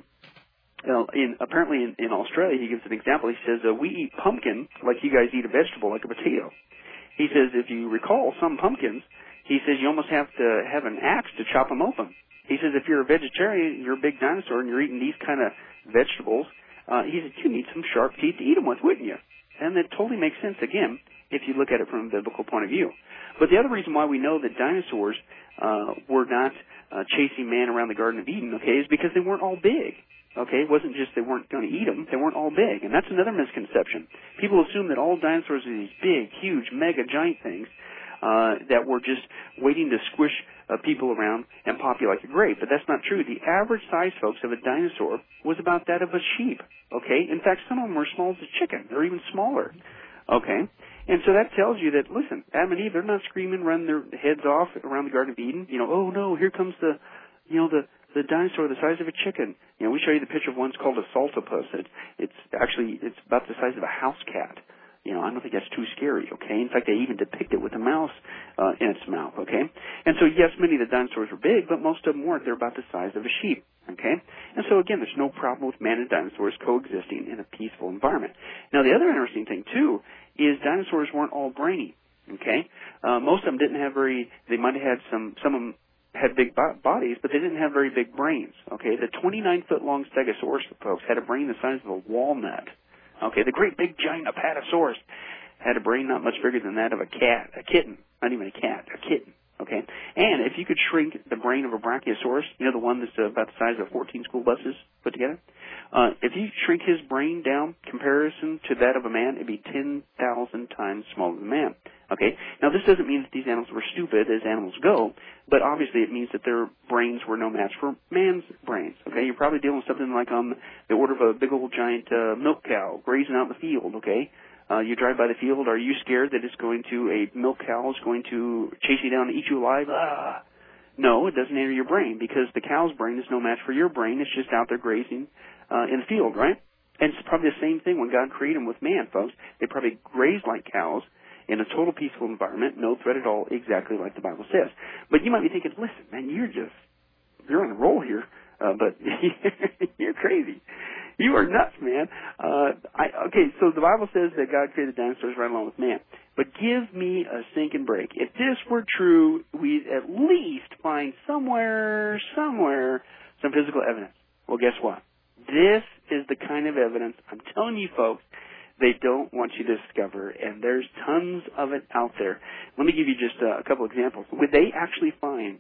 uh, in, apparently in, in Australia, he gives an example. He says, uh, we eat pumpkin like you guys eat a vegetable, like a potato. He says, if you recall, some pumpkins, he says you almost have to have an axe to chop them open. He says if you're a vegetarian, you're a big dinosaur, and you're eating these kind of vegetables, uh, he says you need some sharp teeth to eat them with, wouldn't you? And that totally makes sense, again, if you look at it from a biblical point of view. But the other reason why we know that dinosaurs uh, were not uh, chasing man around the Garden of Eden, okay, is because they weren't all big. Okay, it wasn't just they weren't going to eat them, they weren't all big. And that's another misconception. People assume that all dinosaurs are these big, huge, mega giant things uh, that were just waiting to squish uh, people around and pop you like a grape. But that's not true. The average size, folks, of a dinosaur was about that of a sheep. Okay, in fact, some of them were as small as a chicken, or even smaller. Okay, and so that tells you that, listen, Adam and Eve, they're not screaming, running their heads off around the Garden of Eden. You know, oh no, here comes the, you know, the the dinosaur the size of a chicken. You know, we show you the picture of one's called a saltopus. It, it's actually, it's about the size of a house cat. You know, I don't think that's too scary, okay? In fact, they even depict it with a mouse uh, in its mouth, okay? And so, yes, many of the dinosaurs were big, but most of them weren't. They're about the size of a sheep, okay? And so, again, there's no problem with man and dinosaurs coexisting in a peaceful environment. Now, the other interesting thing, too, is dinosaurs weren't all brainy, okay? Uh, most of them didn't have very, they might have had some, some of them had big bo- bodies, but they didn't have very big brains, okay? The twenty-nine foot long Stegosaurus, folks, had a brain the size of a walnut, okay? The great big giant Apatosaurus had a brain not much bigger than that of a cat, a kitten, not even a cat, a kitten, okay? And if you could shrink the brain of a Brachiosaurus, you know, the one that's uh, about the size of fourteen school buses put together, uh, if you shrink his brain down comparison to that of a man, it'd be ten thousand times smaller than man. Okay? Now, this doesn't mean that these animals were stupid as animals go, but obviously it means that their brains were no match for man's brains. Okay? You're probably dealing with something like on the order of a big old giant uh, milk cow grazing out in the field, okay? Uh, you drive by the field, are you scared that it's going to, a milk cow is going to chase you down and eat you alive? Ah. No, it doesn't enter your brain because the cow's brain is no match for your brain. It's just out there grazing uh, in the field, right? And it's probably the same thing when God created them with man, folks. They probably grazed like cows in a total peaceful environment, no threat at all, exactly like the Bible says. But you might be thinking, listen, man, you're just, you're on a roll here, uh, but you're crazy. You are nuts, man. Uh, I, okay, so the Bible says that God created dinosaurs right along with man. But give me a stinking break. If this were true, we'd at least find somewhere, somewhere, some physical evidence. Well, guess what? This is the kind of evidence, I'm telling you folks, they don't want you to discover, and there's tons of it out there. Let me give you just uh, a couple examples. Would they actually find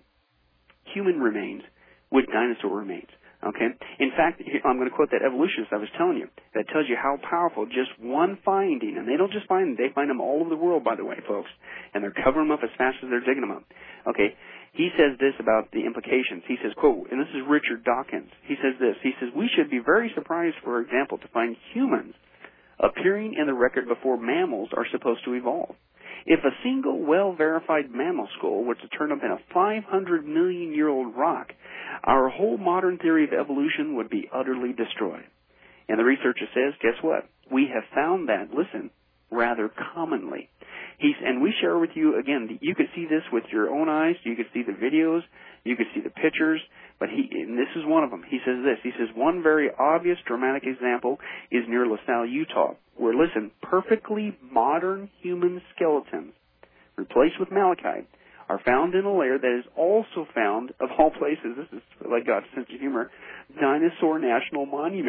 human remains with dinosaur remains? Okay? In fact, I'm going to quote that evolutionist I was telling you. That tells you how powerful just one finding, and they don't just find them, they find them all over the world, by the way, folks, and they're covering them up as fast as they're digging them up. Okay? He says this about the implications. He says, quote, and this is Richard Dawkins. He says this. He says, we should be very surprised, for example, to find humans appearing in the record before mammals are supposed to evolve. If a single well-verified mammal skull were to turn up in a five hundred million year old rock, our whole modern theory of evolution would be utterly destroyed. And the researcher says, guess what? We have found that, listen, rather commonly. He's, and we share with you, again, you could see this with your own eyes, you could see the videos, you could see the pictures, but he, and this is one of them. He says this, he says, one very obvious dramatic example is near LaSalle, Utah, where, listen, perfectly modern human skeletons, replaced with malachite, are found in a layer that is also found, of all places, this is like God's sense of humor, Dinosaur National Monument.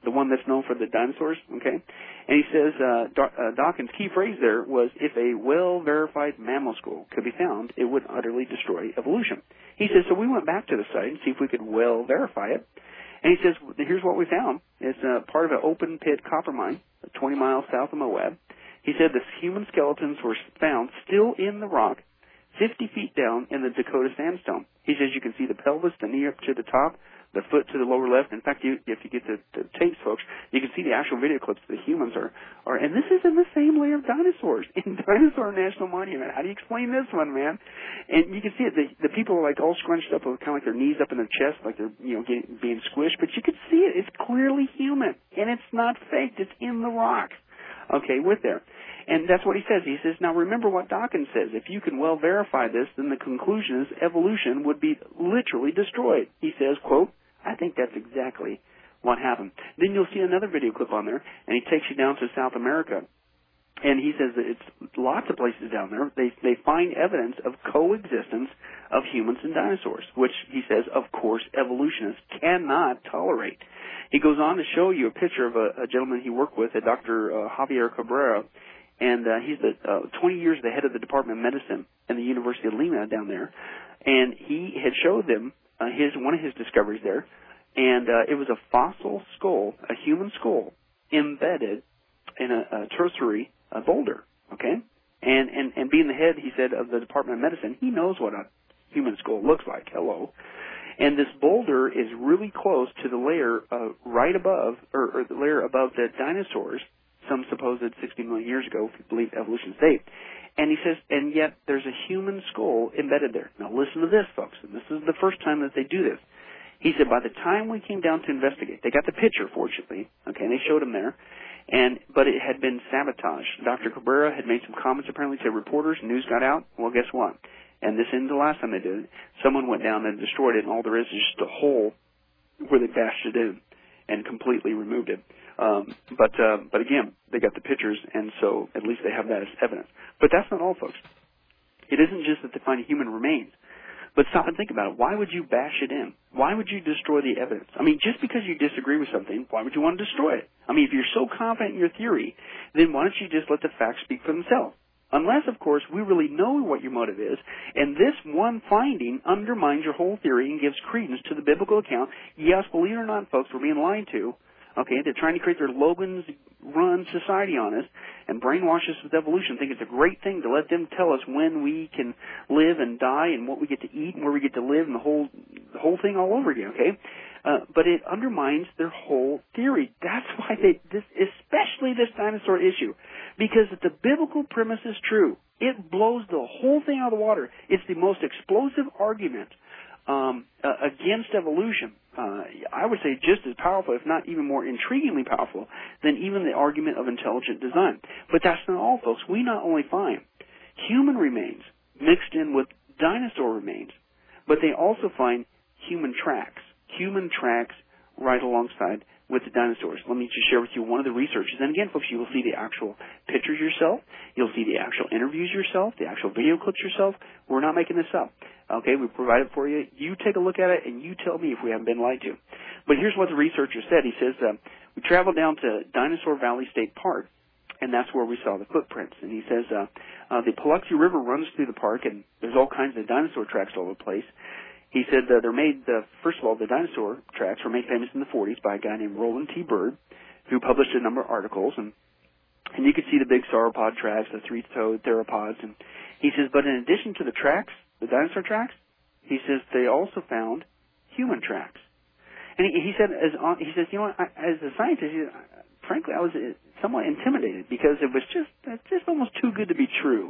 the one that's known for the dinosaurs, okay? And he says, uh, Doc, uh, Dawkins' key phrase there was, if a well-verified mammal skull could be found, it would utterly destroy evolution. He says, so we went back to the site and see if we could well-verify it. And he says, here's what we found. It's uh, part of an open-pit copper mine, twenty miles south of Moab. He said the human skeletons were found still in the rock, fifty feet down in the Dakota sandstone. He says you can see the pelvis, the knee up to the top, the foot to the lower left. In fact, you, if you get the, the tapes, folks, you can see the actual video clips the humans are, are. And this is in the same layer of dinosaurs, in Dinosaur National Monument. How do you explain this one, man? And you can see it. The, the people are like all scrunched up with kind of like their knees up in their chest, like they're, you know, getting, being squished. But you can see it. It's clearly human. And it's not faked. It's in the rock. Okay, with there. And that's what he says. He says, now remember what Dawkins says. If you can well verify this, then the conclusion is evolution would be literally destroyed. He says, quote, I think that's exactly what happened. Then you'll see another video clip on there, and he takes you down to South America. And he says that it's lots of places down there. They, they find evidence of coexistence of humans and dinosaurs, which he says, of course, evolutionists cannot tolerate. He goes on to show you a picture of a, a gentleman he worked with, a Doctor Uh, Javier Cabrera, and uh, he's the, uh, twenty years the head of the Department of Medicine in the University of Lima down there. And he had showed them uh, his one of his discoveries there, and uh, it was a fossil skull, a human skull, embedded in a, a tertiary a boulder, okay? And, and, and being the head, he said, of the Department of Medicine, he knows what a human skull looks like. Hello. And this boulder is really close to the layer uh, right above, or, or the layer above the dinosaurs, some supposed sixty million years ago, if you believe evolution's date. And he says, and yet there's a human skull embedded there. Now listen to this, folks, and this is the first time that they do this. He said, by the time we came down to investigate, they got the picture, fortunately, okay, and they showed him there, and but it had been sabotaged. Doctor Cabrera had made some comments apparently to reporters, news got out. Well, guess what? And this isn't the last time they did it. Someone went down and destroyed it, and all there is is just a hole where they bashed it in and completely removed it. Um, but uh, but again, they got the pictures, and so at least they have that as evidence. But that's not all, folks. It isn't just that they find human remains. But stop and think about it. Why would you bash it in? Why would you destroy the evidence? I mean, just because you disagree with something, why would you want to destroy it? I mean, if you're so confident in your theory, then why don't you just let the facts speak for themselves? Unless, of course, we really know what your motive is, and this one finding undermines your whole theory and gives credence to the biblical account. Yes, believe it or not, folks, we're being lied to. Okay, they're trying to create their Logan's Run society on us and brainwash us with evolution. Think it's a great thing to let them tell us when we can live and die and what we get to eat and where we get to live and the whole the whole thing all over again. Okay, uh, but it undermines their whole theory. That's why they this, especially this dinosaur issue, because if the biblical premise is true, it blows the whole thing out of the water. It's the most explosive argument um, uh, against evolution. Uh, I would say just as powerful, if not even more intriguingly powerful, than even the argument of intelligent design. But that's not all, folks. We not only find human remains mixed in with dinosaur remains, but they also find human tracks, human tracks right alongside with the dinosaurs. Let me just share with you one of the researchers. And again, folks, you will see the actual pictures yourself. You'll see the actual interviews yourself, the actual video clips yourself. We're not making this up. Okay, we provide it for you. You take a look at it, and you tell me if we haven't been lied to. But here's what the researcher said. He says, uh, we traveled down to Dinosaur Valley State Park, and that's where we saw the footprints. And he says, uh, uh, the Paluxy River runs through the park, and there's all kinds of dinosaur tracks all over the place. He said uh, they're made, uh, first of all, the dinosaur tracks were made famous in the forties by a guy named Roland T. Byrd, who published a number of articles, and and you could see the big sauropod tracks, the three-toed theropods. And he says, but in addition to the tracks, the dinosaur tracks, he says they also found human tracks. And he, he said, as on, he says, you know, I, as a scientist, he, frankly, I was somewhat intimidated because it was just it's just almost too good to be true.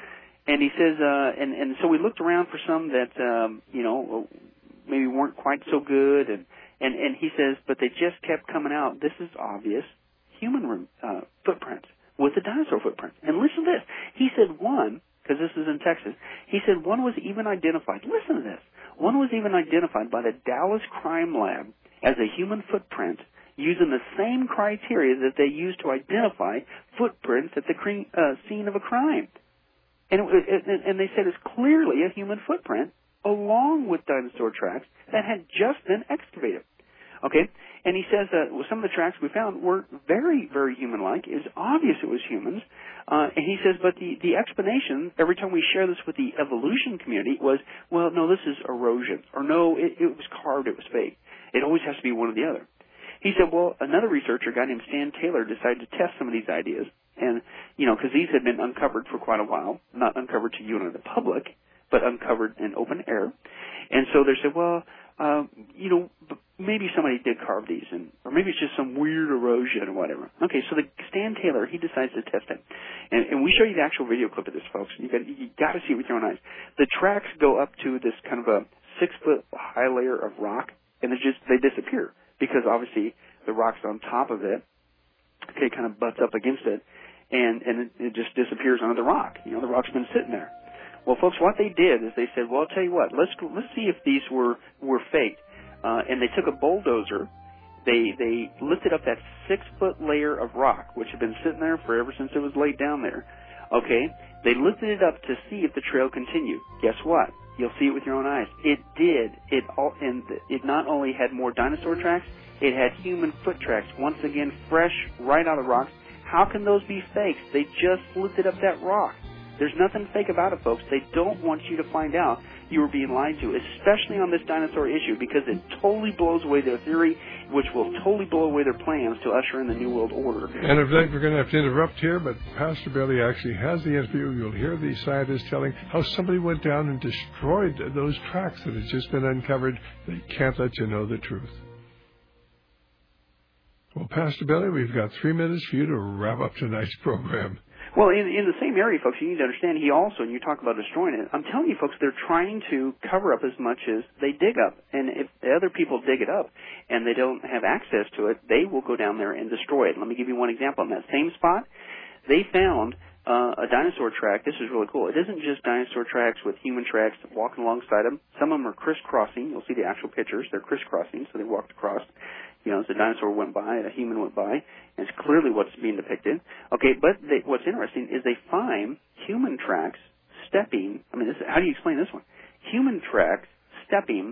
And he says, uh, and and so we looked around for some that um, you know maybe weren't quite so good, and and and he says, but they just kept coming out. This is obvious human uh, footprints with the dinosaur footprints. And listen to this. He said one, because this is in Texas, he said one was even identified. Listen to this. One was even identified by the Dallas Crime Lab as a human footprint using the same criteria that they use to identify footprints at the cre- uh, scene of a crime. And, it, it, and they said it's clearly a human footprint along with dinosaur tracks that had just been excavated. Okay? And he says that some of the tracks we found were very, very human-like. It was obvious it was humans. Uh, and he says, but the, the explanation, every time we share this with the evolution community, was, well, no, this is erosion. Or no, it, it was carved, it was fake. It always has to be one or the other. He said, well, another researcher, a guy named Stan Taylor, decided to test some of these ideas. And, you know, because these had been uncovered for quite a while, not uncovered to you and the public, but uncovered in open air. And so they said, well, uh, you know, maybe somebody did carve these, and or maybe it's just some weird erosion or whatever. Okay, so the Stan Taylor, he decides to test it. And, and we show you the actual video clip of this, folks. You got you got to see it with your own eyes. The tracks go up to this kind of a six-foot high layer of rock, and they just they disappear because obviously the rock's on top of it. Okay, kind of butts up against it, and and it, it just disappears under the rock. You know, the rock's been sitting there. Well, folks, what they did is they said, well, I'll tell you what, let's go, let's see if these were were faked. Uh, and they took a bulldozer. They they lifted up that six foot layer of rock, which had been sitting there for ever since it was laid down there. Okay, they lifted it up to see if the trail continued. Guess what? You'll see it with your own eyes. It did. It all, and it not only had more dinosaur tracks, it had human foot tracks. Once again, fresh right out of the rocks. How can those be fakes? They just lifted up that rock. There's nothing fake about it, folks. They don't want you to find out you were being lied to, especially on this dinosaur issue, because it totally blows away their theory, which will totally blow away their plans to usher in the New World Order. And if they, we're going to have to interrupt here, but Pastor Billy actually has the interview. You'll hear the scientists telling how somebody went down and destroyed those tracks that had just been uncovered. They can't let you know the truth. Well, Pastor Billy, we've got three minutes for you to wrap up tonight's program. Well, in, in the same area, folks, you need to understand he also, and you talk about destroying it, I'm telling you, folks, they're trying to cover up as much as they dig up. And if the other people dig it up and they don't have access to it, they will go down there and destroy it. Let me give you one example. In that same spot, they found uh, a dinosaur track. This is really cool. It isn't just dinosaur tracks with human tracks walking alongside them. Some of them are crisscrossing. You'll see the actual pictures. They're crisscrossing, so they walked across. You know, as a dinosaur went by, a human went by, and it's clearly what's being depicted. Okay, but they, what's interesting is they find human tracks stepping. I mean, this, how do you explain this one? Human tracks stepping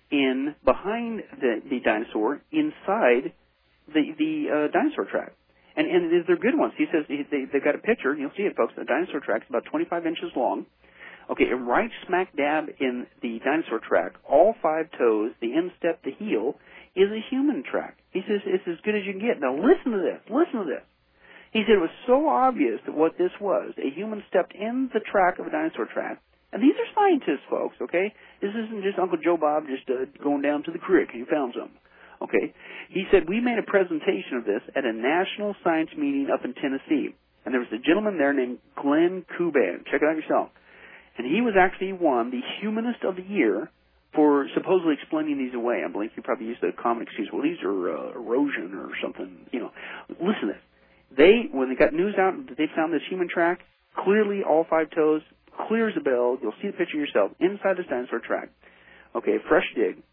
in behind the, the dinosaur inside the the uh, dinosaur track, and and they're good ones. He says he, they they've got a picture. And you'll see it, folks. The dinosaur track's about twenty-five inches long. Okay, and right smack dab in the dinosaur track, all five toes, the instep, the heel, is a human track. He says it's as good as you can get. Now listen to this. Listen to this. He said it was so obvious that what this was, a human stepped in the track of a dinosaur track. And these are scientists, folks, okay? This isn't just Uncle Joe Bob just uh, going down to the creek and he found something. Okay? He said, we made a presentation of this at a national science meeting up in Tennessee. And there was a gentleman there named Glenn Kuban. Check it out yourself. And he was actually won the Humanist of the Year for supposedly explaining these away. I believe you probably used the common excuse, well, these are uh, erosion or something. You know, listen to this. They, when they got news out that they found this human track, clearly all five toes, clear as a bell. You'll see the picture yourself inside this dinosaur track. Okay, fresh dig.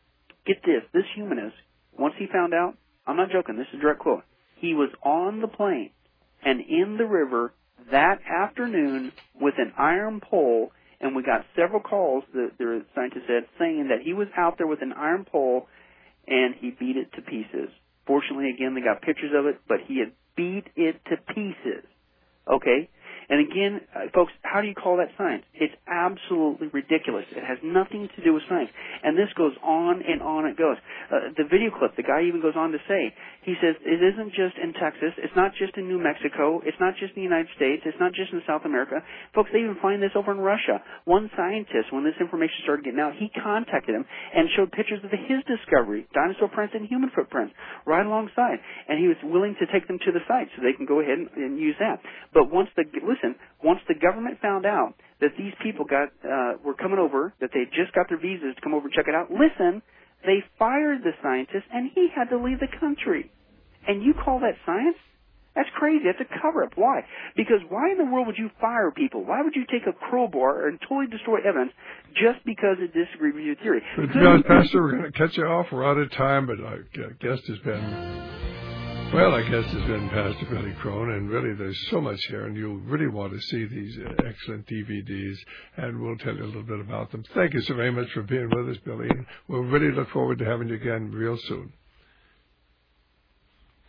Get this. This humanist, once he found out, I'm not joking, this is a direct quote, he was on the plane and in the river that afternoon with an iron pole, and we got several calls, the, the scientist said, saying that he was out there with an iron pole and he beat it to pieces. Fortunately, again, they got pictures of it, but he had beat it to pieces. Okay? And again, uh, folks, how do you call that science? It's absolutely ridiculous. It has nothing to do with science. And this goes on and on it goes. Uh, the video clip, the guy even goes on to say, he says, it isn't just in Texas, it's not just in New Mexico, it's not just in the United States, it's not just in South America. Folks, they even find this over in Russia. One scientist, when this information started getting out, he contacted him and showed pictures of his discovery, dinosaur prints and human footprints, right alongside. And he was willing to take them to the site so they can go ahead and, and use that. But once the, listen, once the government found out that these people got uh, were coming over, that they just got their visas to come over and check it out, listen, they fired the scientist and he had to leave the country. And you call that science? That's crazy. That's a cover-up. Why? Because why in the world would you fire people? Why would you take a crowbar and totally destroy evidence just because it disagreed with your theory? But, to be honest, Pastor, we're going to cut you off. We're out of time, but our guest has been... Well, I guess it's been Pastor Billy Crone, and really there's so much here, and you'll really want to see these excellent D V Ds, and we'll tell you a little bit about them. Thank you so very much for being with us, Billy, and we'll really look forward to having you again real soon.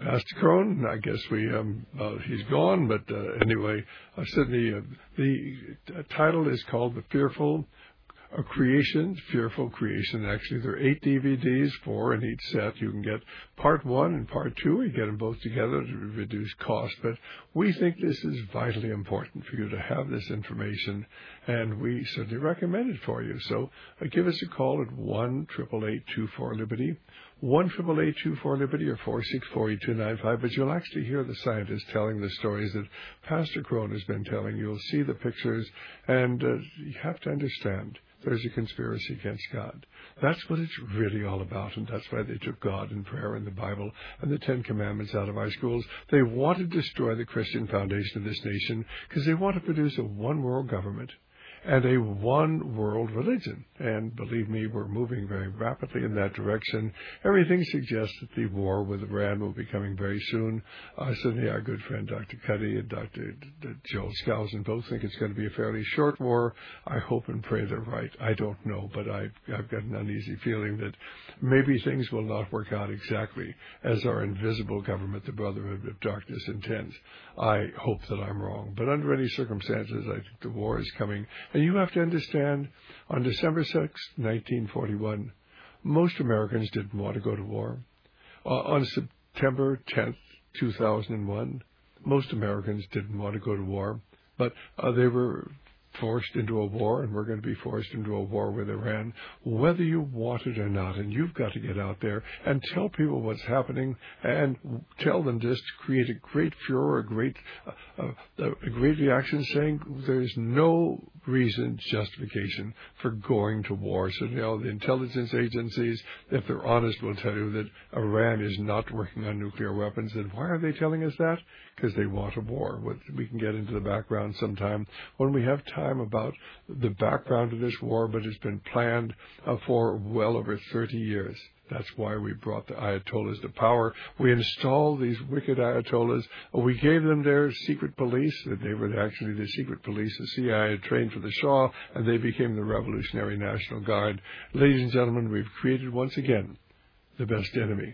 Pastor Crone, I guess we um, uh, he's gone, but uh, anyway, uh, certainly uh, the uh, title is called The Fearful A Creation, Fearful Creation. Actually, there are eight D V Ds, four in each set. You can get part one and part two. You get them both together to reduce cost. But we think this is vitally important for you to have this information, and we certainly recommend it for you. So uh, give us a call at one eight eight eight, two four, Liberty, one eight eight eight, two four, Liberty, or four six four, eight two nine five. But you'll actually hear the scientists telling the stories that Pastor Crone has been telling. You'll see the pictures, and uh, you have to understand there's a conspiracy against God. That's what it's really all about, and that's why they took God and prayer and the Bible and the Ten Commandments out of our schools. They want to destroy the Christian foundation of this nation because they want to produce a one-world government and a one-world religion. And believe me, we're moving very rapidly in that direction. Everything suggests that the war with Iran will be coming very soon. Uh, certainly our good friend Doctor Cuddy and Doctor Joel Skousen both think it's going to be a fairly short war. I hope and pray they're right. I don't know, but I've, I've got an uneasy feeling that maybe things will not work out exactly as our invisible government, the Brotherhood of Darkness, intends. I hope that I'm wrong. But under any circumstances, I think the war is coming. And you have to understand, on December sixth, nineteen forty-one, most Americans didn't want to go to war. Uh, on September tenth, two thousand one, most Americans didn't want to go to war, but uh, they were forced into a war, and we're going to be forced into a war with Iran, whether you want it or not. And you've got to get out there and tell people what's happening, and tell them just to create a great furor, a great, uh, uh, a great reaction, saying there's no reason, justification for going to war. So, you know, the intelligence agencies, if they're honest, will tell you that Iran is not working on nuclear weapons. And why are they telling us that? Because they want a war. We can get into the background sometime when we have time about the background of this war, but it's been planned uh, for well over thirty years. That's why we brought the Ayatollahs to power. We installed these wicked Ayatollahs. We gave them their secret police. They were actually the secret police the C I A had trained for the Shah, and they became the Revolutionary National Guard. Ladies and gentlemen, we've created once again the best enemy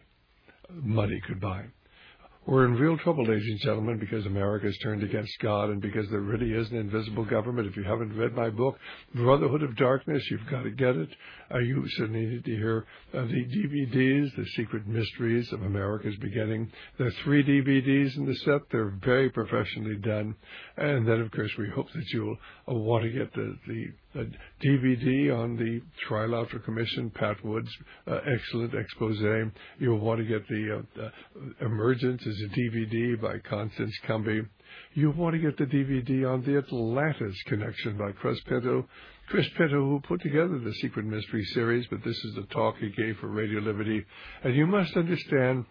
money could buy. We're in real trouble, ladies and gentlemen, because America's turned against God and because there really is an invisible government. If you haven't read my book, Brotherhood of Darkness, you've got to get it. Uh, you certainly need to hear uh, the D V Ds, The Secret Mysteries of America's Beginning. There are three D V Ds in the set. They're very professionally done. And then, of course, we hope that you'll uh, want to get the, the uh, D V D on the Trilateral Commission, Pat Wood's uh, excellent expose. You'll want to get the uh, uh, Emergence as a D V D by Constance Cumby. You want to get the D V D on the Atlantis Connection by Chris Pinto. Chris Pinto, who put together the Secret Mystery series, but this is the talk he gave for Radio Liberty. And you must understand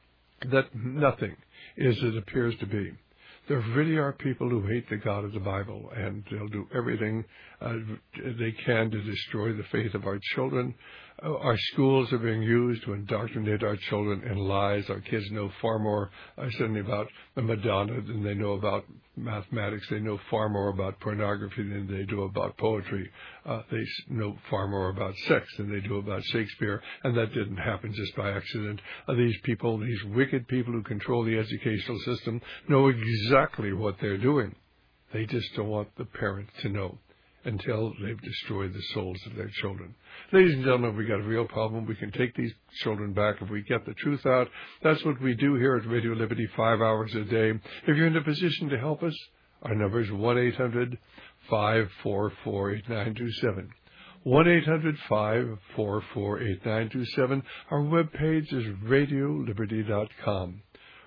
that nothing is as it appears to be. There really are people who hate the God of the Bible, and they'll do everything uh, they can to destroy the faith of our children. Uh, our schools are being used to indoctrinate our children in lies. Our kids know far more, uh, certainly about the Madonna than they know about mathematics. They know far more about pornography than they do about poetry. Uh, they know far more about sex than they do about Shakespeare, and that didn't happen just by accident. Uh, these people, these wicked people who control the educational system, know exactly what they're doing. They just don't want the parents to know until they've destroyed the souls of their children. Ladies and gentlemen, we've got a real problem. We can take these children back if we get the truth out. That's what we do here at Radio Liberty, five hours a day. If you're in a position to help us, our number is one eight hundred, five four four, eight nine two seven. one eight hundred, five four four, eight nine two seven. Our webpage is radio liberty dot com.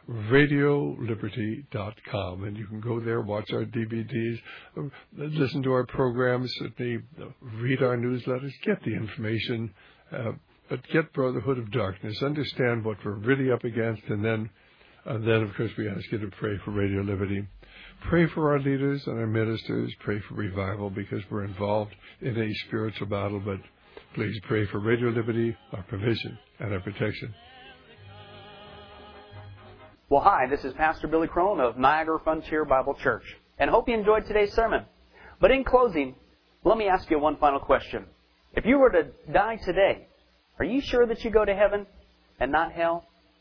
radio liberty dot com, and you can go there, watch our D V Ds, listen to our programs, read our newsletters, get the information, uh, but get Brotherhood of Darkness, understand what we're really up against, and then, uh, then of course, we ask you to pray for Radio Liberty. Pray for our leaders and our ministers. Pray for revival, because we're involved in a spiritual battle, but please pray for Radio Liberty, our provision and our protection. Well, hi, this is Pastor Billy Crone of Niagara Frontier Bible Church, and hope you enjoyed today's sermon. But in closing, let me ask you one final question. If you were to die today, are you sure that you go to heaven and not hell?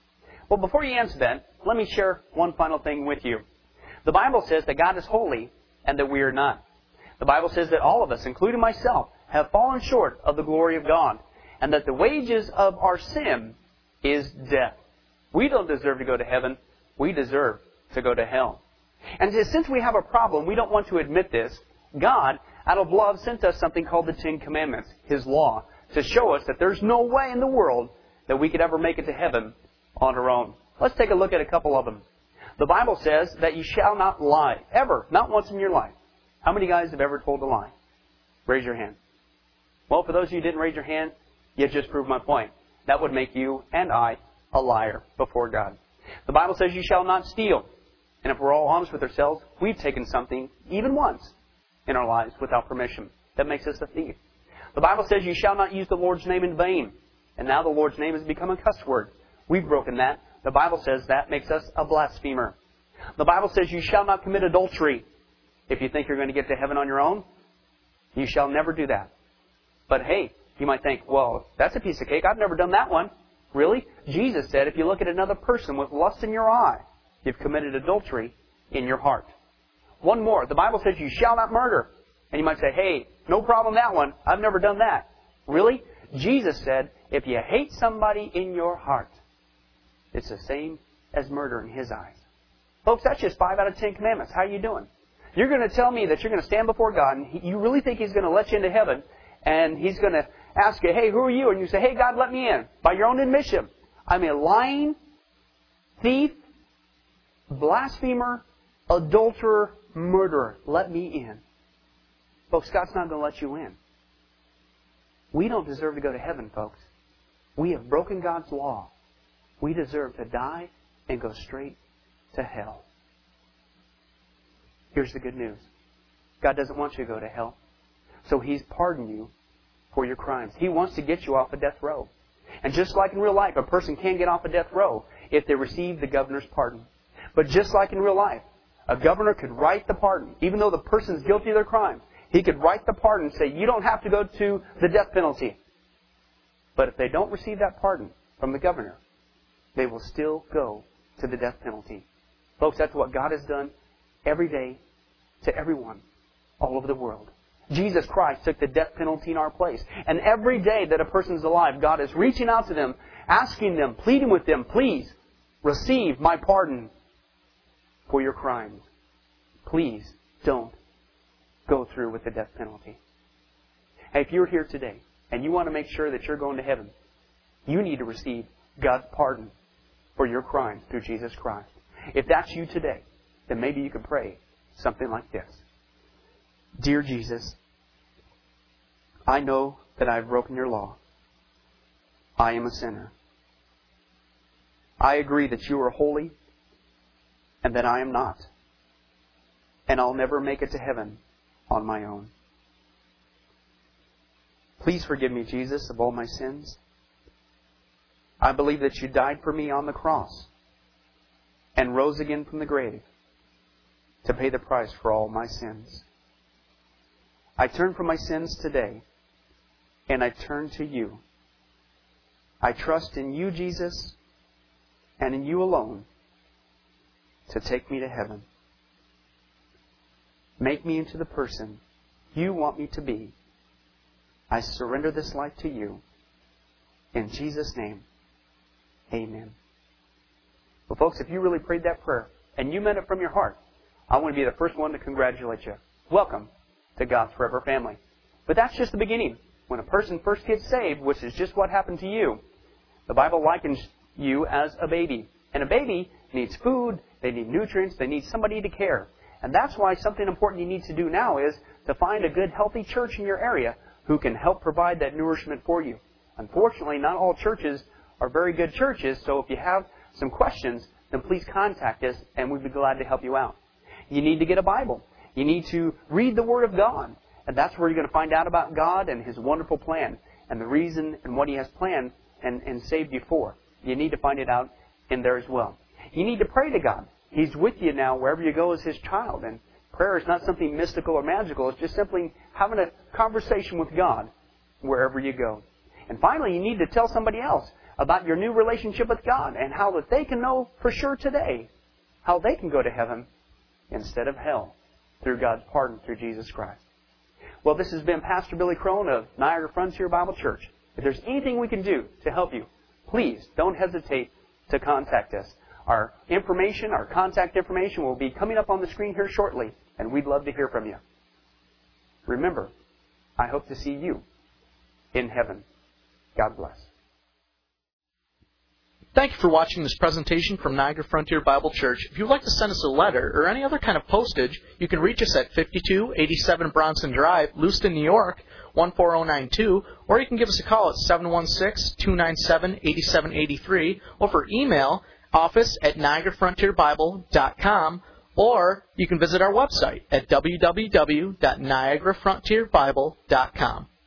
Well, before you answer that, let me share one final thing with you. The Bible says that God is holy and that we are not. The Bible says that all of us, including myself, have fallen short of the glory of God, and that the wages of our sin is death. We don't deserve to go to heaven. We deserve to go to hell. And since we have a problem, we don't want to admit this, God, out of love, sent us something called the Ten Commandments, His law, to show us that there's no way in the world that we could ever make it to heaven on our own. Let's take a look at a couple of them. The Bible says that you shall not lie, ever, not once in your life. How many guys have ever told a lie? Raise your hand. Well, for those of you who didn't raise your hand, you just proved my point. That would make you and I a liar before God. The Bible says you shall not steal. And if we're all honest with ourselves, we've taken something, even once, in our lives without permission. That makes us a thief. The Bible says you shall not use the Lord's name in vain. And now the Lord's name has become a cuss word. We've broken that. The Bible says that makes us a blasphemer. The Bible says you shall not commit adultery. If you think you're going to get to heaven on your own, you shall never do that. But hey, you might think, well, that's a piece of cake. I've never done that one. Really? Jesus said if you look at another person with lust in your eye, you've committed adultery in your heart. One more. The Bible says you shall not murder. And you might say, hey, no problem that one. I've never done that. Really? Jesus said if you hate somebody in your heart, it's the same as murder in His eyes. Folks, that's just five out of ten commandments. How are you doing? You're going to tell me that you're going to stand before God and he, you really think He's going to let you into heaven and He's going to ask you, hey, who are you? And you say, hey, God, let me in. By your own admission. I'm a lying, thief, blasphemer, adulterer, murderer. Let me in. Folks, God's not going to let you in. We don't deserve to go to heaven, folks. We have broken God's law. We deserve to die and go straight to hell. Here's the good news. God doesn't want you to go to hell. So He's pardoned you for your crimes. He wants to get you off of death row. And just like in real life, a person can get off of death row if they receive the governor's pardon. But just like in real life, a governor could write the pardon. Even though the person's guilty of their crimes, he could write the pardon and say, you don't have to go to the death penalty. But if they don't receive that pardon from the governor, they will still go to the death penalty. Folks, that's what God has done every day to everyone all over the world. Jesus Christ took the death penalty in our place. And every day that a person is alive, God is reaching out to them, asking them, pleading with them, please receive my pardon for your crimes. Please don't go through with the death penalty. Hey, if you're here today and you want to make sure that you're going to heaven, you need to receive God's pardon for your crimes through Jesus Christ. If that's you today, then maybe you could pray something like this. Dear Jesus, I know that I've broken your law. I am a sinner. I agree that you are holy and that I am not. And I'll never make it to heaven on my own. Please forgive me, Jesus, of all my sins. I believe that you died for me on the cross and rose again from the grave to pay the price for all my sins. I turn from my sins today and I turn to you. I trust in you, Jesus, and in you alone to take me to heaven. Make me into the person you want me to be. I surrender this life to you. In Jesus' name, amen. Well, folks, if you really prayed that prayer and you meant it from your heart, I want to be the first one to congratulate you. Welcome to God's Forever Family. But that's just the beginning. When a person first gets saved, which is just what happened to you, the Bible likens you as a baby. And a baby needs food, they need nutrients, they need somebody to care. And that's why something important you need to do now is to find a good, healthy church in your area who can help provide that nourishment for you. Unfortunately, not all churches are very good churches, so if you have some questions, then please contact us and we'd be glad to help you out. You need to get a Bible. You need to read the Word of God. And that's where you're going to find out about God and His wonderful plan and the reason and what He has planned and, and saved you for. You need to find it out in there as well. You need to pray to God. He's with you now wherever you go as His child. And prayer is not something mystical or magical. It's just simply having a conversation with God wherever you go. And finally, you need to tell somebody else about your new relationship with God and how that they can know for sure today how they can go to heaven instead of hell through God's pardon through Jesus Christ. Well, this has been Pastor Billy Crone of Niagara Frontier Bible Church. If there's anything we can do to help you, please don't hesitate to contact us. Our information, our contact information will be coming up on the screen here shortly, and we'd love to hear from you. Remember, I hope to see you in heaven. God bless. Thank you for watching this presentation from Niagara Frontier Bible Church. If you'd like to send us a letter or any other kind of postage, you can reach us at fifty-two eighty-seven Bronson Drive, Lewiston, New York, one four zero nine two, or you can give us a call at seven one six, two nine seven, eight seven eight three, or for email, office at niagara frontier bible dot com, or you can visit our website at w w w dot niagara frontier bible dot com.